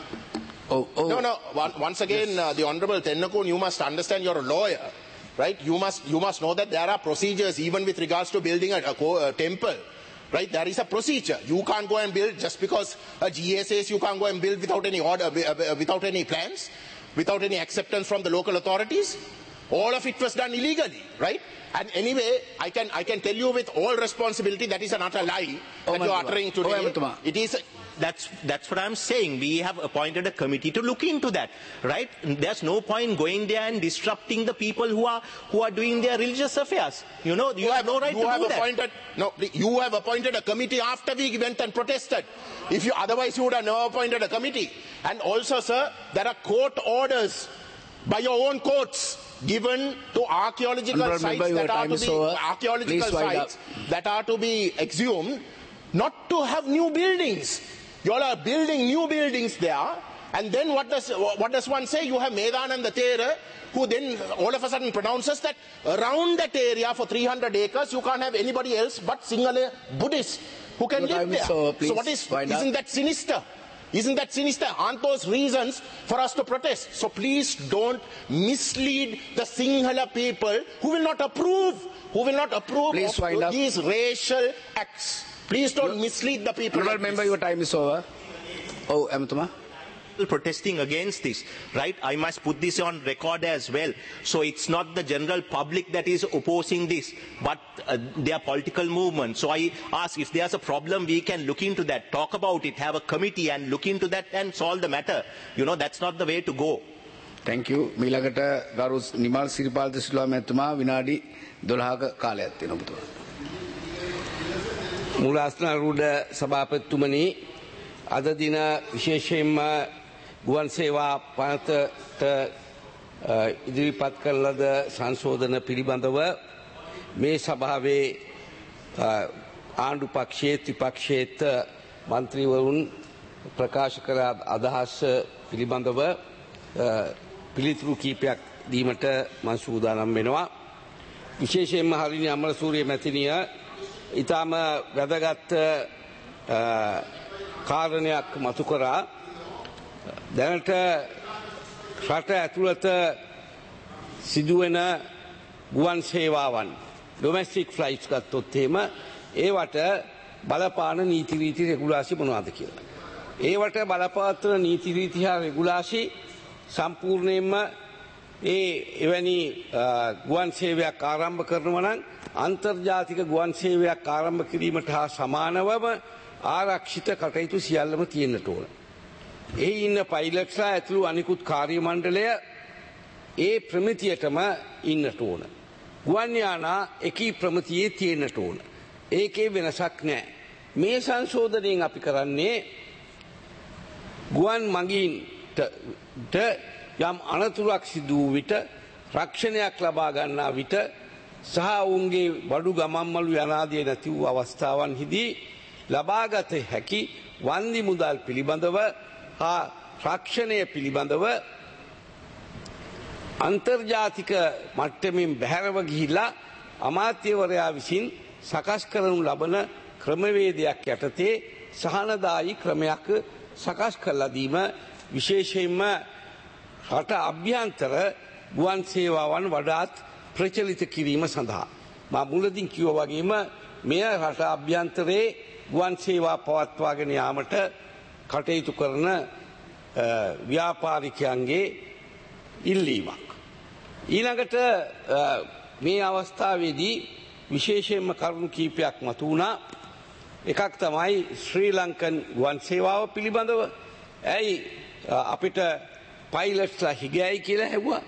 Oh, oh. No, no. Once again, yes. uh, the Honourable Tennakun, you must understand you're a lawyer. Right? You must, you must know that there are procedures even with regards to building a, a, a temple. Right? There is a procedure. You can't go and build just because a G A says you can't go and build without any order, without any plans, without any acceptance from the local authorities. All of it was done illegally. Right? And anyway, I can, I can tell you with all responsibility that is an utter lie oh, that you are uttering today. Oh, it is... That's, that's what I'm saying. We have appointed a committee to look into that, right? There's no point going there and disrupting the people who are, who are doing their religious affairs. You know, you, you have, have no right you to have do appointed, that. No, you have appointed a committee after we went and protested. If you, otherwise you would have never appointed a committee. And also, sir, there are court orders by your own courts given to archaeological sites that are to be, archaeological sites that are to be exhumed not to have new buildings. You all are building new buildings there, and then what does what does one say? You have Medananda Thera, who then all of a sudden pronounces that around that area for three hundred acres you can't have anybody else but Sinhala Buddhists who can live there. So, so what is isn't that sinister? Isn't that sinister? Aren't those reasons for us to protest? So please don't mislead the Sinhala people who will not approve, who will not approve please of these racial acts. Please don't you, mislead the people. Like remember this. Your time is over. Oh, Amatuma. Protesting against this, right? I must put this on record as well. So it's not the general public that is opposing this, but uh, their political movement. So I ask, if there's a problem, we can look into that, talk about it, have a committee and look into that and solve the matter. You know, that's not the way to go. Thank you. Milagata Garus Nimal Siripal Sila Metuma Vinadi Dolhaga Kalet Tinobutu. මුලාස්නාරූඪ සභාපතිතුමනි අද දින විශේෂයෙන්ම ගුවන් සේවා පනතට ඉදිරිපත් කළ ලද සංශෝධන පිළිබඳව මේ සභාවේ ආණ්ඩු පක්ෂයේ ත්‍රිපක්ෂයේත් මන්ත්‍රීවරුන් ප්‍රකාශ කළ අදහස් පිළිබඳව පිළිතුරු කීපයක් දීමට මම සූදානම් වෙනවා. විශේෂයෙන්ම හරිනි අමරසූරිය මැතිණිය ඉතාම වැදගත් කාරණයක් මතු කරා. දැනට රට ඇතුළත සිදුවෙන ගුවන් සේවාවන් ඩොමෙස්ටික් ෆ්ලයිට්ස් ගත්තොත් එහෙම ඒවට බලපාන නීති රීති රෙගුලාසි මොනවද කියලා. ඒවට බලපාන නීති රීති හා රෙගුලාසි සම්පූර්ණයෙන්ම ඒ එවැනි ගුවන් සේවයක් ආරම්භ කරනවා නම් අන්තර්ජාතික ගුවන් සේවයක් ආරම්භ කිරීමට හා සමානවම ආරක්ෂිත කටයුතු සියල්ලම තියෙන්නට ඕන. ඒ ඉන්න පයිලට්ස්ලා ඇතුළු අනිකුත් කාර්ය මණ්ඩලය ඒ ප්‍රමිතියටම ඉන්නට ඕන. ගුවන් යානා එකී ප්‍රමිතියේ තියෙන්නට ඕන. ඒකේ වෙනසක් නැහැ. මේ සංශෝධනයෙන් අපි කරන්නේ ගුවන් මගීන්ට යම් අනතුරක් සිදු වූ විට රක්ෂණයක් ලබා ගන්නා විට සහ ඔවුන්ගේ බඩු ගමන්මලු යනාදී නැති වූ අවස්ථාවන්හිදී ලබාගත හැකි වන්දි මුදල් පිළිබඳව හා රක්ෂණය පිළිබඳව අන්තර්ජාතික මට්ටමින් බැහැරව ගිහිලා අමාත්‍යවරයා විසින් සකස් කරනු ලබන ක්‍රමවේදයක් යටතේ සහනදායී ක්‍රමයක් සකස් කරලා දීම විශේෂයෙන්ම රට අභ්‍යන්තර ගුවන් සේවාවන් වඩාත් ප්‍රචලිත කිරීම සඳහා. මා මුලදින් කිව්වා වගේම මෙය රට අභ්‍යන්තරයේ ගුවන් සේවා පවත්වාගෙන යාමට කටයුතු කරන ව්‍යාපාරිකයන්ගේ ඉල්ලීමක්. ඊළඟට මේ අවස්ථාවේදී විශේෂයෙන්ම කරුණු කීපයක් මතු වුණා. එකක් තමයි ශ්‍රී ලංකන් ගුවන් සේවාව පිළිබඳව. ඇයි අපිට පයිලට්ස්ලා හිගයයි කියලා හැවුවා.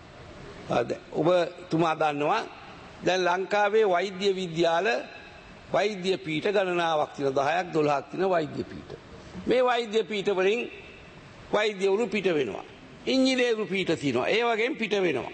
ඔබතුමා දන්නවා දැන් ලංකාවේ වෛද්‍ය විද්‍යාල වෛද්‍ය පීඨ ගණනාවක් තියෙන දහයක් දොළහක් තියෙන වෛද්‍ය පීඨ. මේ වෛද්‍ය පීඨ වලින් වෛද්‍යවරු පිට වෙනවා. ඉංජිනේරු පීඨ තියෙනවා. ඒ වගේම පිට වෙනවා.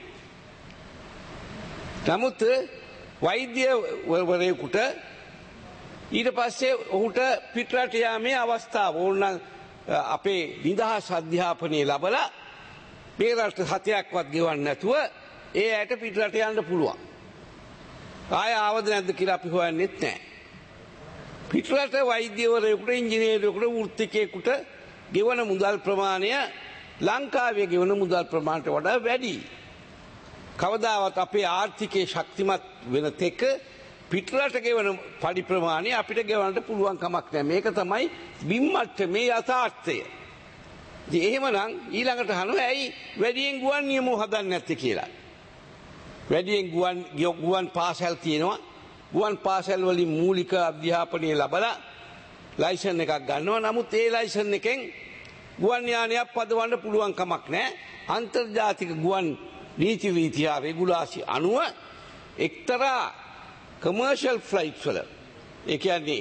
නමුත් වෛද්‍යවරයෙකුට ඊට පස්සේ ඔහුට පිටරට යාමේ අවස්ථාව ඕනනම් අපේ නිදහස් අධ්‍යාපනය ලැබලා මේ රට හතයක්වත් ගෙවන්න නැතුව ඒ ඇයට පිටරට යන්න පුළුවන්. ආය ආවද නැද්ද කියලා අපි හොයන්නෙත් නැහැ. පිටරට වෛද්‍යවරයෙකුට ඉංජිනේරුවෙකුට වෘත්තිකයෙකුට ගෙවන මුදල් ප්‍රමාණය ලංකාවේ ගෙවන මුදල් ප්‍රමාණයට වඩා වැඩි. කවදාවත් අපේ ආර්ථිකයේ ශක්තිමත් වෙන තෙක පිටරට ගෙවන පඩි ප්‍රමාණය අපිට ගෙවන්නට පුළුවන් කමක් නැහැ. මේක තමයි බිම්මට්ටමේ යථාර්ථය. ඉතින් එහෙමනම් ඊළඟට අහනවා ඇයි වැඩියෙන් ගුවන් නියම හදන්නේ නැත්තේ කියලා. වැඩියෙන් ගුවන් ගුවන් පාසල් තියෙනවා. ගුවන් පාසල් වලින් මූලික අධ්‍යාපනය ලැබලා ලයිසන් එකක් ගන්නවා. නමුත් ඒ ලයිසන් එකෙන් ගුවන් යානයක් පදවන්න පුළුවන් කමක් නැහැ. අන්තර්ජාතික ගුවන් නීති රීතියා රෙගුලාසි අනුව එක්තරා කමර්ෂල් ෆ්ලයිට්ස් වල ඒ කියන්නේ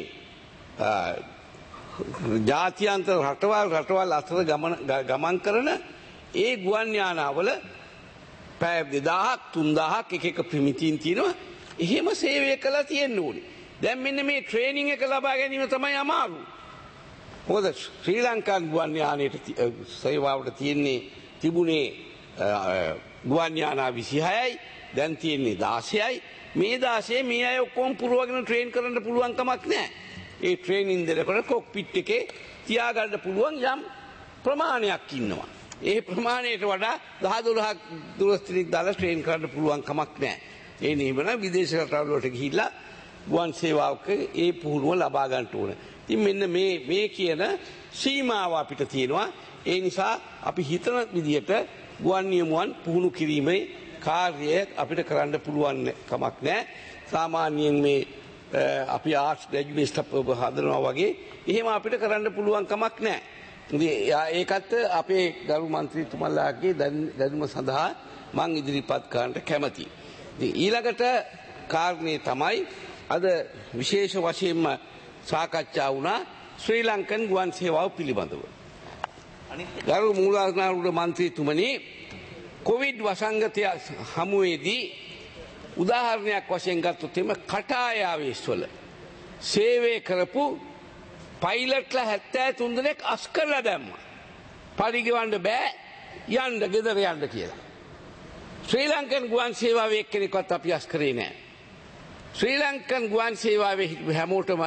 ජාත්‍යන්තර රටවල් රටවල් අතර ගමන ගමන් කරන ඒ ගුවන් යානාවල පැය දෙදාහක් තුන්දාහක් එක එක ප්‍රමිතීන් තියෙනවා. එහෙම සේවය කළා තියෙන්න ඕනේ. දැන් මෙන්න මේ ට්‍රේනින් එක ලබා ගැනීම තමයි අමාරු. මොකද ශ්‍රී ලංකන් ගුවන් යානයේ සේවාවට තියෙන්නේ තිබුණේ ගුවන් යානා විසිහයයි දැන් තියෙන්නේ දාසයයි. මේ දාසේ මේ අය ඔක්කොම පුරවගෙන ට්‍රේන් කරන්න පුළුවන් කමක් නැහැ. ඒ ට්‍රේනින් දෙනකොට කොක්පිට් එකේ තියාගන්න පුළුවන් යම් ප්‍රමාණයක් ඉන්නවා. ඒ ප්‍රමාණයට වඩා දහ දොළහක් දුරස්ථිරෙක් දාලා ට්‍රේන් කරන්න පුළුවන් කමක් නැහැ. ඒ නියමන විදේශ රටවල් වලට ගිහිල්ලා ගුවන් සේවාවක ඒ පුහුණුව ලබා ගන්න ඕන. ඉතින් මෙන්න මේ මේ කියන සීමාව අපිට තියෙනවා. ඒ නිසා අපි හිතන විදිහට ගුවන් නියමුවන් පුහුණු කිරීමේ කාර්යය අපිට කරන්න පුළුවන් කමක් නැහැ. සාමාන්‍යයෙන් මේ අපි ආර්ට්ස් ග්‍රැජුවේට්ස් හදනවා වගේ එහෙම අපිට කරන්න පුළුවන් කමක් නැහැ. ඒකත් අපේ ගරු මන්ත්‍රීතුමල්ලාගේ දැනුම සඳහා මං ඉදිරිපත් කරන්නට කැමතියි. ඊළඟට කාරණේ තමයි අද විශේෂ වශයෙන්ම සාකච්ඡා වුණා ශ්‍රී ලංකන් ගුවන් සේවාව පිළිබඳව. ගරු මූලාධිකාරී මන්ත්‍රීතුමනි කොවිඩ් වසංගතය හමුවේදී උදාහරණයක් වශයෙන් ගත්තොත් එම කටායාවේස්වල සේවය කරපු පයිලට්ලා හැත්තෑ තුන් දෙනෙක් අස් කරලා දැම්මා. පඩි ගෙවන්න බෑ යන්න ගෙදර යන්න කියලා. ශ්‍රී ලංකන් ගුවන් සේවාවේ එක්කෙනෙක්වත් අපි අස් කරේ නෑ. ශ්‍රී ලංකන් ගුවන් සේවාවේ හැමෝටම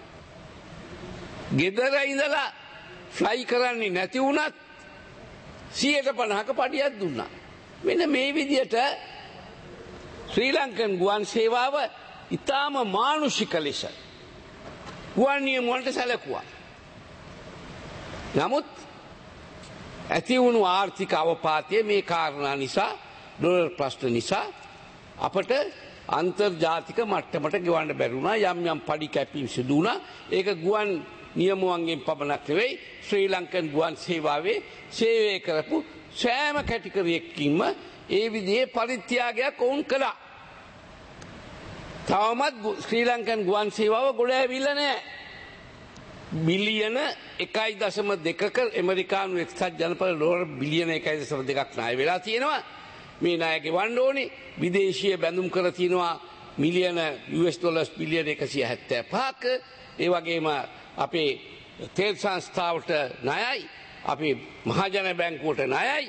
ගෙදර ඉඳලා ෆ්ලයි කරන්නේ නැති වුණත් සියයට පනහක පඩියක් දුන්නා. මෙන්න මේ විදියට ශ්‍රී ලංකන් ගුවන් සේවාව ඉතාම මානුෂික ලෙස ගුවන් නියම වලට සැලකුවා. නමුත් ඇති වුණු ආර්ථික අවපාතය මේ කාරණා නිසා ඩොලර් ප්‍රශ්න නිසා අපට අන්තර්ජාතික මට්ටමට ගෙවන්න බැරි වුණා. යම් යම් පඩි කැපීම් සිදු වුණා. ඒක ගුවන් නියමුවන්ගෙන් පමණක් නෙවෙයි ශ්‍රී ලංකන් ගුවන් සේවාවේ සේවය කරපු සෑම කැටිකරියකින්ම ඒ විදිහේ පරිත්‍යාගයක් වුන් කළා. තවමත් ශ්‍රී ලංකන් ගුවන් සේවාව ගොඩ ඇවිල්ලා නැහැ. බිලියන එකයි දශම දෙකක ඇමරිකානු එක්සත් ජනපද ඩොලර් බිලියන එකයි දශම දෙකක් ණය වෙලා තියෙනවා. මේ ණය ගෙවන්න ඕනේ. විදේශීය බැඳුම් කර තිනවා මිලියන යු එස් ඩොලර්ස් බිලියන එකසිය හැත්තෑ පහක. ඒ වගේම අපේ තෙල් සංස්ථාවට ණයයි, අපේ මහජන බැංකුවට ණයයි,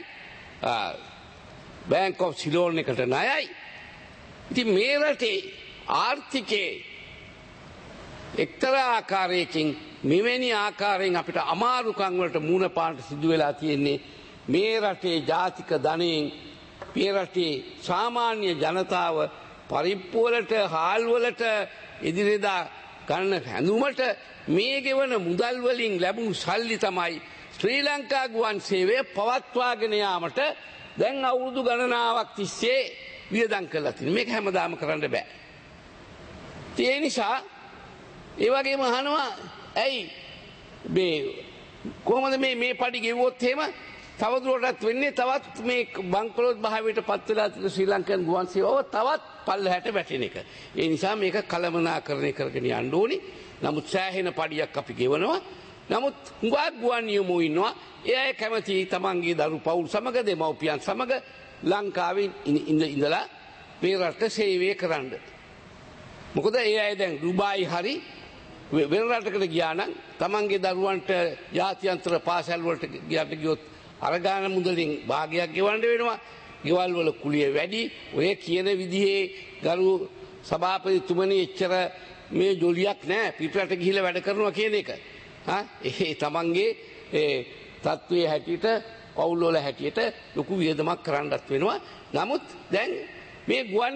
බැංක් ඔෆ් සිලෝන් එකට ණයයි. ඉතින් මේ රටේ ආර්ථිකයේ එක්තරා ආකාරයකින් මෙවැනි ආකාරයෙන් අපිට අමාරුකම් වලට මුහුණ පාන්න සිදු වෙලා තියෙන්නේ මේ රටේ ජාතික ධනයෙන් මේ රටේ සාමාන්‍ය ජනතාව පරිප්පු වලට හාල් වලට ඉදිරියදා ගන්න හැඳුමට මේ ගෙවන මුදල් වලින් ලැබුණු සල්ලි තමයි ශ්‍රී ලංකා ගුවන් සේවය පවත්වාගෙන යාමට දැන් අවුරුදු ගණනාවක් තිස්සේ වියදම් කරලා තියෙනවා. මේක හැමදාම කරන්න බෑ. ඒ නිසා ඒ වගේම අහනවා ඇයි මේ කොහොමද මේ මේ පඩි ගෙවුවොත් එහෙම තවදුරටත් වෙන්නේ තවත් මේ බංකොලොත් භාවයට පත් වෙලා තියෙන ශ්‍රී ලංකන් ගුවන් සේවාව තවත් පල්ලහැට වැටෙන එක. ඒ නිසා මේක කළමනාකරණය කරගෙන යන්න ඕනේ. නමුත් සෑහෙන පඩියක් අපි ගෙවනවා. නමුත් හුඟක් ගුවන් නියමුවෝ ඉන්නවා. ඒ අය කැමති තමන්ගේ දරු පවුල් සමග දෙමව්පියන් සමග ලංකාවේ ඉඳලා මේ රට සේවය කරන්න. මොකද ඒ අය දැන් ඩුබායි හරි වෙන රටකට ගියා නම් තමන්ගේ දරුවන්ට ජාත්‍යන්තර පාසල් වලට ගියට ගියොත් අරගාන මුදලින් භාගයක් ගෙවන්න වෙනවා. ගෙවල් වල කුලිය වැඩි. ඔය කියන විදිහේ ගරු සභාපතිතුමනි එච්චර මේ ජොලියක් නැහැ පිටරට ගිහිල්ලා වැඩ කරනවා කියන එක. හා ඒ තමන්ගේ ඒ තත්ත්වයේ හැටියට පවුල් වල හැටියට ලොකු වියදමක් කරන්නත් වෙනවා. නමුත් දැන් මේ ගුවන්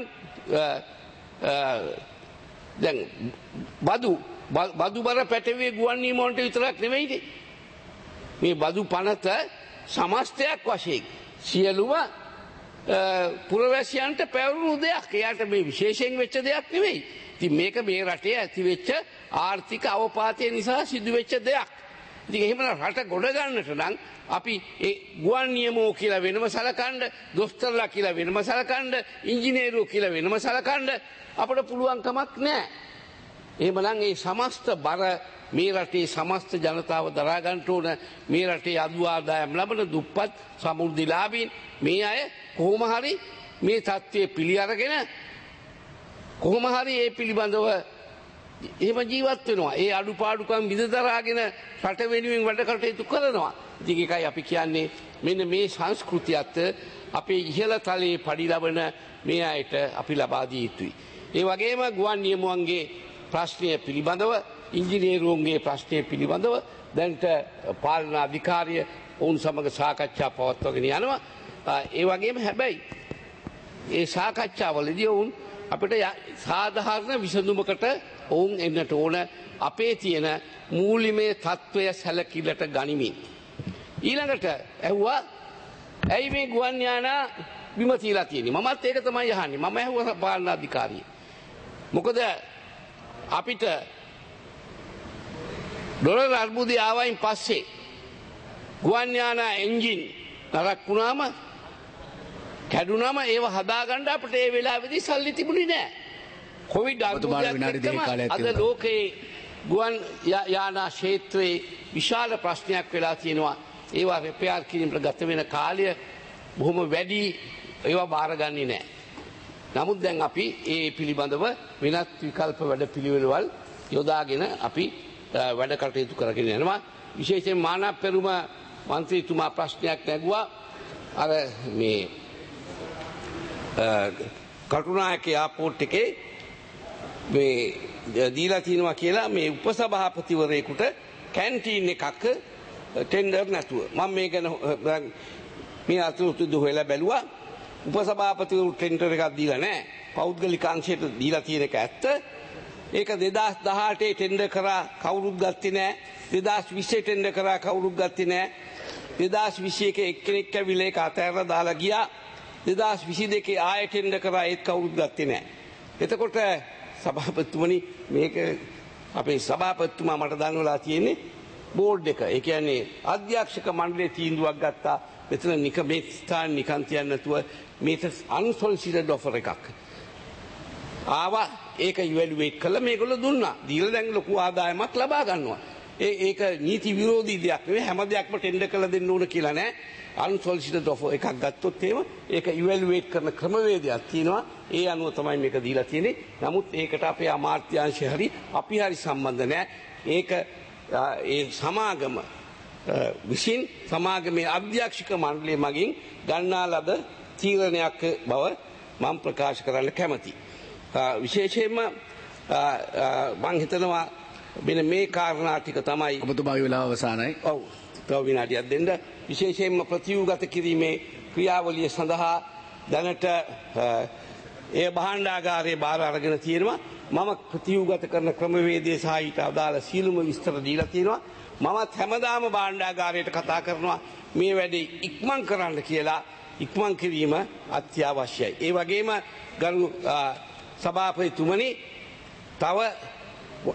දැන් බදු බදු බර පැටවේ ගුවන් නියමවන්ට විතරක් නෙවෙයිද මේ බදු පනත සමස්තයක් වශයෙන් සියලුම පුරවැසියන්ට පැවරුණු දෙයක්. එයාට මේ විශේෂයෙන් වෙච්ච දෙයක් නෙවෙයි. ඉතින් මේක මේ රටේ ඇති වෙච්ච ආර්ථික අවපාතය නිසා සිදු වෙච්ච දෙයක්. ඉතින් එහෙමනම් රට ගොඩ ගන්නට නම් අපි ඒ ගුවන් නියමෝ කියලා වෙනම සලකන්න, දොස්තරලා කියලා වෙනම සලකන්න, ඉංජිනේරුවෝ කියලා වෙනම සලකන්න අපිට පුළුවන් කමක් නැහැ. එහෙමනම් මේ සමස්ත බර මේ රටේ සමස්ත ජනතාව දරා ගන්න ඕන. මේ රටේ අඩු ආදායම් ලබන දුප්පත් සමෘද්ධිලාභීන් මේ අය කොහොම හරි මේ තත්ත්වයේ පිළි අරගෙන කොහොම හරි ඒ පිළිබඳව එහෙම ජීවත් වෙනවා. ඒ අඩුපාඩුකම් විදදරාගෙන රට වෙනුවෙන් වැඩ කටයුතු කරනවා. ඉතින් ඒකයි අපි කියන්නේ මෙන්න මේ සංස්කෘතියත් අපේ ඉහළ තලයේ පඩි ලබන මේ අයට අපි ලබා දිය යුතුයි. ඒ වගේම ගුවන් නියමුවන්ගේ ප්‍රශ්නය පිළිබඳව ඉංජිනේරුවන්ගේ ප්‍රශ්නය පිළිබඳව දැන්ට පාලන අධිකාරිය ඔවුන් සමග සාකච්ඡා පවත්වාගෙන යනවා. ඒ වගේම හැබැයි ඒ සාකච්ඡාවලදී ඔවුන් අපිට සාධාරණ විසඳුමකට ඔවුන් එන්නට ඕන අපේ තියෙන මූලිකමය තත්ත්වය සැලකිල්ලට ගනිමින්. ඊළඟට ඇහුවා ඇයි මේ ගුවන් යානා බිම තියලා තියෙන්නේ? මමත් ඒක තමයි අහන්නේ. මම ඇහුවා පාලන අධිකාරිය. මොකද අපිට ඩොලර් අර්බුදය ආවයින් පස්සේ ගුවන් යානා එන්ජින් නරක් වුණාම කැඩුනම ඒව හදාගන්න අපිට ඒ වෙලාවේදී සල්ලි තිබුණේ නැහැ. කොවිඩ් අර්බුදයක් අද ලෝකේ ගුවන් යානා ක්ෂේත්‍රයේ විශාල ප්‍රශ්නයක් වෙලා තියෙනවා. ඒවා රිපෙයාර් කිරීමට ගත වෙන කාලය බොහොම වැඩි. ඒවා බාරගන්නේ නැහැ. නමුත් දැන් අපි ඒ පිළිබඳව වෙනත් විකල්ප වැඩ පිළිවෙළවල් යොදාගෙන අපි වැඩ කටයුතු කරගෙන යනවා. විශේෂයෙන් මානව පෙරුම මන්ත්‍රීතුමා ප්‍රශ්නයක් නැගුවා. අර මේ කටුනායක එයාපෝට් එකේ මේ දීලා තිනවා කියලා මේ උපසභාපතිවරයෙකුට කැන්ටීන් එකක් ටෙන්ඩර් නැතුව. මම මේ ගැන මේ අතුරුදු හොයලා බැලුවා. උපසභාපතිවරු ටෙන්ඩර් එකක් දීලා නැහැ. පෞද්ගලික අංශයට දීලා තියෙන එක ඇත්ත. ඒක දෙදාස් දහඅටේ ටෙන්ඩර් කරා කවුරුත් ගත්තේ නැහැ. දෙදාස් විස්සේ ටෙන්ඩර් කරා කවුරුත් ගත්තේ නැහැ. දෙදාස් විසි එකේ එක්කෙනෙක් ඇවිල්ලා ඒක අතහැරලා දාලා ගියා. දෙදාස් විසි දෙකේ ආයෙ ටෙන්ඩර් කරා ඒත් කවුරුත් ගත්තේ නැහැ. එතකොට සභාපතිතුමනි මේක අපේ සභාපතිතුමා මට දන්වලා තියෙන්නේ බෝඩ් එක. ඒ කියන්නේ අධ්‍යක්ෂක මණ්ඩලයේ තීන්දුවක් ගත්තා. මෙතන නික මේ ස්ථාන නිකන් තියන්න නැතුව මේක අන්සොලිසිටඩ් ඔෆර් එකක්. ආවා ඒක ඉවැලුවේට් කළා මේගොල්ලෝ දුන්නා. දීලා දැන් ලොකු ආදායමක් ලබා ගන්නවා. ඒ ඒක නීති විරෝධී දෙයක් නෙවෙයි. හැම දෙයක්ම ටෙන්ඩර් කරලා දෙන්න ඕන කියලා නෑ. අන්සොලිසිටඩ් ඔෆර් එකක් ගත්තොත් එහෙම ඒක ඉවැලුවේට් කරන ක්‍රමවේදයක් තියෙනවා. ඒ අනුව තමයි මේක දීලා තියෙන්නේ. නමුත් ඒකට අපේ අමාත්‍යාංශය හරි අපි හරි සම්බන්ධ නෑ. ඒක ඒ සමාගම විසින් සමාගමේ අධ්‍යක්ෂක මණ්ඩලය මගින් ගන්නා ලද තීරණයක් බව මම ප්‍රකාශ කරන්න කැමතියි. විශේෂයෙන්ම මම හිතනවා මෙන්න මේ කාරණා ටික තමයි ඔබතුමාගේ වෙලාව අවසానයි. ඔව්. තව විනාඩියක් දෙන්න. විශේෂයෙන්ම ප්‍රතිව්‍යුහගත කිරීමේ ක්‍රියාවලිය සඳහා දැනට ඒ භාණ්ඩාගාරයේ බාර අරගෙන තියෙනවා. මම ප්‍රතිව්‍යුහගත කරන ක්‍රමවේදයේ සහ ඊට අදාළ සියලුම විස්තර දීලා තියෙනවා. මමත් හැමදාම භාණ්ඩාගාරයට කතා කරනවා මේ වැඩේ ඉක්මන් කරන්න කියලා. ඉක්මන් කිරීම අත්‍යවශ්‍යයි. ඒ වගේම ගරු සභාපතිතුමනි තව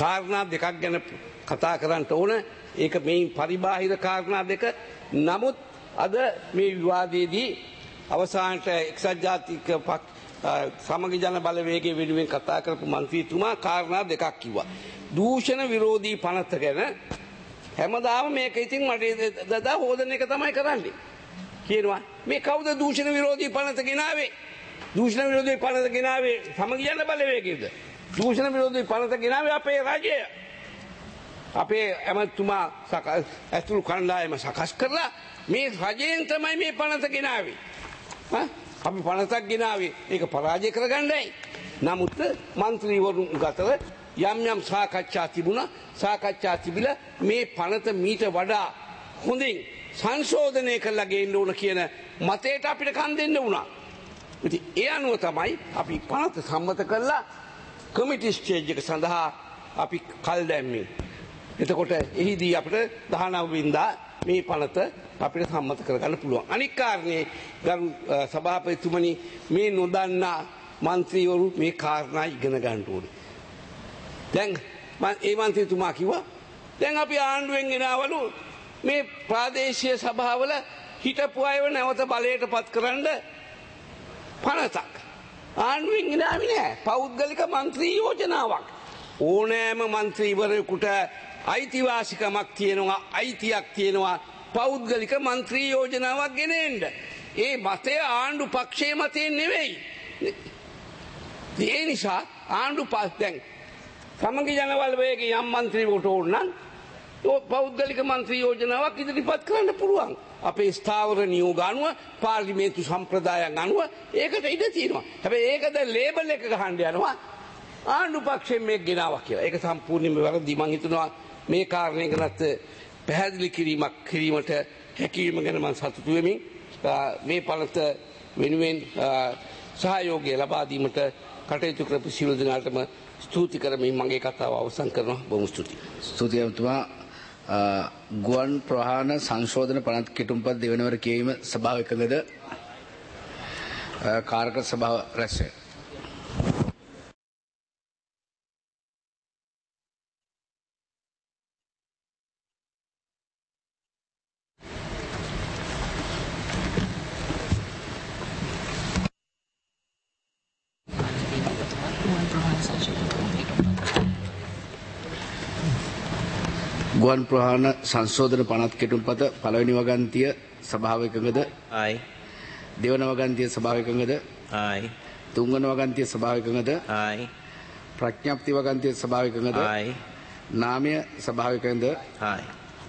කාරණා දෙකක් ගැන කතා කරන්න ඕන. ඒක මේ පරිබාහිර කාරණා දෙක. නමුත් අද මේ විවාදයේදී අවසානට එක්සත් ජාතික සමගි ජන බලවේගයේ වෙනුවෙන් කතා කරපු මන්ත්‍රීතුමා කාරණා දෙකක් කිව්වා. දූෂණ විරෝධී පනත ගැන හැමදාම මේක ඉතින් මට දදා හොදන එක තමයි කරන්නේ කියනවා. මේ කවුද දූෂණ විරෝධී පනත ගෙනාවේ? දූෂණ විරෝධී පනත ගෙනාවේ සමගි ජන බලවේගයේද? දූෂණ විරෝධී පනත ගෙනාවේ අපේ රජය. අපේ ඇමතුමා ඇතුළු කණ්ඩායම සකස් කරලා මේ රජයෙන් තමයි මේ පනත ගෙනාවේ. අපි පනතක් ගෙනාවේ ඒක පරාජය කරගන්නයි. නමුත් මන්ත්‍රීවරුන් අතර යම් යම් සාකච්ඡා තිබුණා. සාකච්ඡා තිබිලා මේ පනත මීට වඩා හොඳින් සංශෝධනය කරලා ගේන්න ඕන කියන මතයට අපිට කන් දෙන්න වුණා. ඉතින් ඒ අනුව තමයි අපි පනත සම්මත කරලා කමිටි ස්ටේජ් එක සඳහා අපි කල් දැම්මේ. එතකොට එහිදී අපිට දහනව වෙනිදා මේ පනත අපිට සම්මත කරගන්න පුළුවන්. අනික් කාරණේ ගරු සභාපතිතුමනි මේ නොදන්නා මන්ත්‍රීවරු මේ කාරණා ඉගෙන ගන්න ඕනේ. දැන් ඒ මන්ත්‍රීතුමා කිව්වා දැන් අපි ආණ්ඩුවෙන් ගෙනාවලු මේ ප්‍රාදේශීය සභාවල හිටපු අයව නැවත බලයට පත් කරන්න පනතක්. ආණ්ඩුවෙන් ගෙනාවේ නෑ. පෞද්ගලික මන්ත්‍රී යෝජනාවක්. ඕනෑම මන්ත්‍රීවරයෙකුට අයිතිවාසිකමක් තියෙනවා, අයිතියක් තියෙනවා පෞද්ගලික මන්ත්‍රී යෝජනාවක් ගෙනෙන්න. ඒ මතය ආණ්ඩු පක්ෂයේ මතය නෙවෙයි. ඒ නිසා ආණ්ඩු දැන් සමගි ජන බලවේගයේ යම් මන්ත්‍රීවරුන්ට ඕන නම් පෞද්ගලික මන්ත්‍රී යෝජනාවක් ඉදිරිපත් කරන්න පුළුවන්. අපේ ස්ථාවර නියෝග අනුව පාර්ලිමේන්තු සම්ප්‍රදායන් අනුව ඒකට ඉඩ තියෙනවා. හැබැයි ඒකද ලේබල් එක ගහන්න යනවා ආණ්ඩු පක්ෂයෙන් මේක ගෙනාවා කියලා. ඒක සම්පූර්ණයෙන්ම වැරදි. මම හිතනවා මේ කාරණේ ගැනත් පැහැදිලි කිරීමක් කිරීමට හැකියීම ගැන මම සතුටු වෙමින් මේ පළත වෙනුවෙන් සහයෝගය ලබා දීමට කටයුතු කරපු සියලු දෙනාටම ස්තුති කරමින් මගේ කතාව අවසන් කරනවා. බොහොම ස්තුතියි. ස්තුතියි එතුමා. ගුවන් ප්‍රවාහන සංශෝධන පනත් කෙටුම්පත් දෙවනවර කියවීම සභාව එකඟද? කාරක සභාව රැස් වේ. ගුවන් ප්‍රවාහන සංශෝධන පනත් කෙටුම්පත පළවෙනි වගන්තිය සභාව එකඟද? ආයි. දෙවන වගන්තිය සභාව එකඟද? ආයි. තුන්වන වගන්තිය සභාව එකඟද? ආයි. ප්‍රඥප්ති වගන්තිය සභාව එකඟද? ආයි. නාමය සභාව එකඟද? ආයි.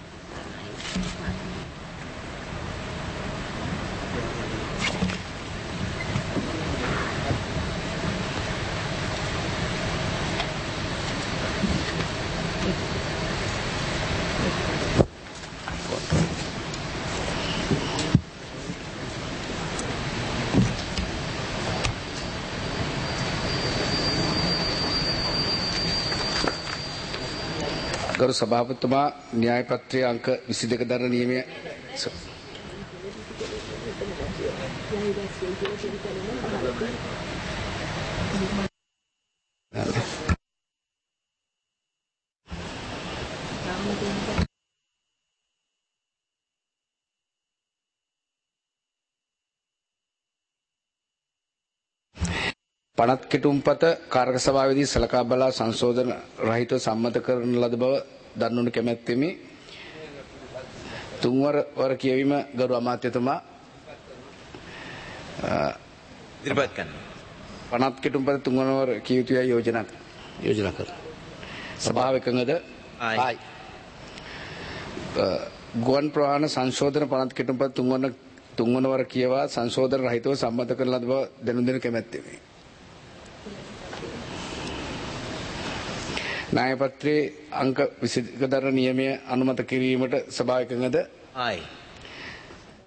ගරු සභාපතිතුමා න්‍යාය පත්‍රයේ අංක විසි දෙක දරන නියමය පනත් කෙටුම්පත කාරක සභාවේදී සලකා බලා සංශෝධන රහිතව සම්මත කරන ලද බව දන්වනු කැමැත්තෙමි. තුන්වර වර කියවීම ගරු අමාත්‍යතුමා ඉදිරිපත් කරන්න. පනත් කෙටුම්පත තුන්වර වර කිය යුතුයි යෝජනා යෝජනා කර. සභාව එකඟද? ආයි. ගුවන් ප්‍රවාහන සංශෝධන පනත් කෙටුම්පත තුන්වර තුන්වන වර කියවා සංශෝධන රහිතව සම්මත කරන ලද බව දැනුම් දෙනු කැමැත්තෙමි. නාය පත්‍රයේ අංක විසි දෙක දරන නියමය අනුමත කිරීමට සභාව එකඟද? ආයි.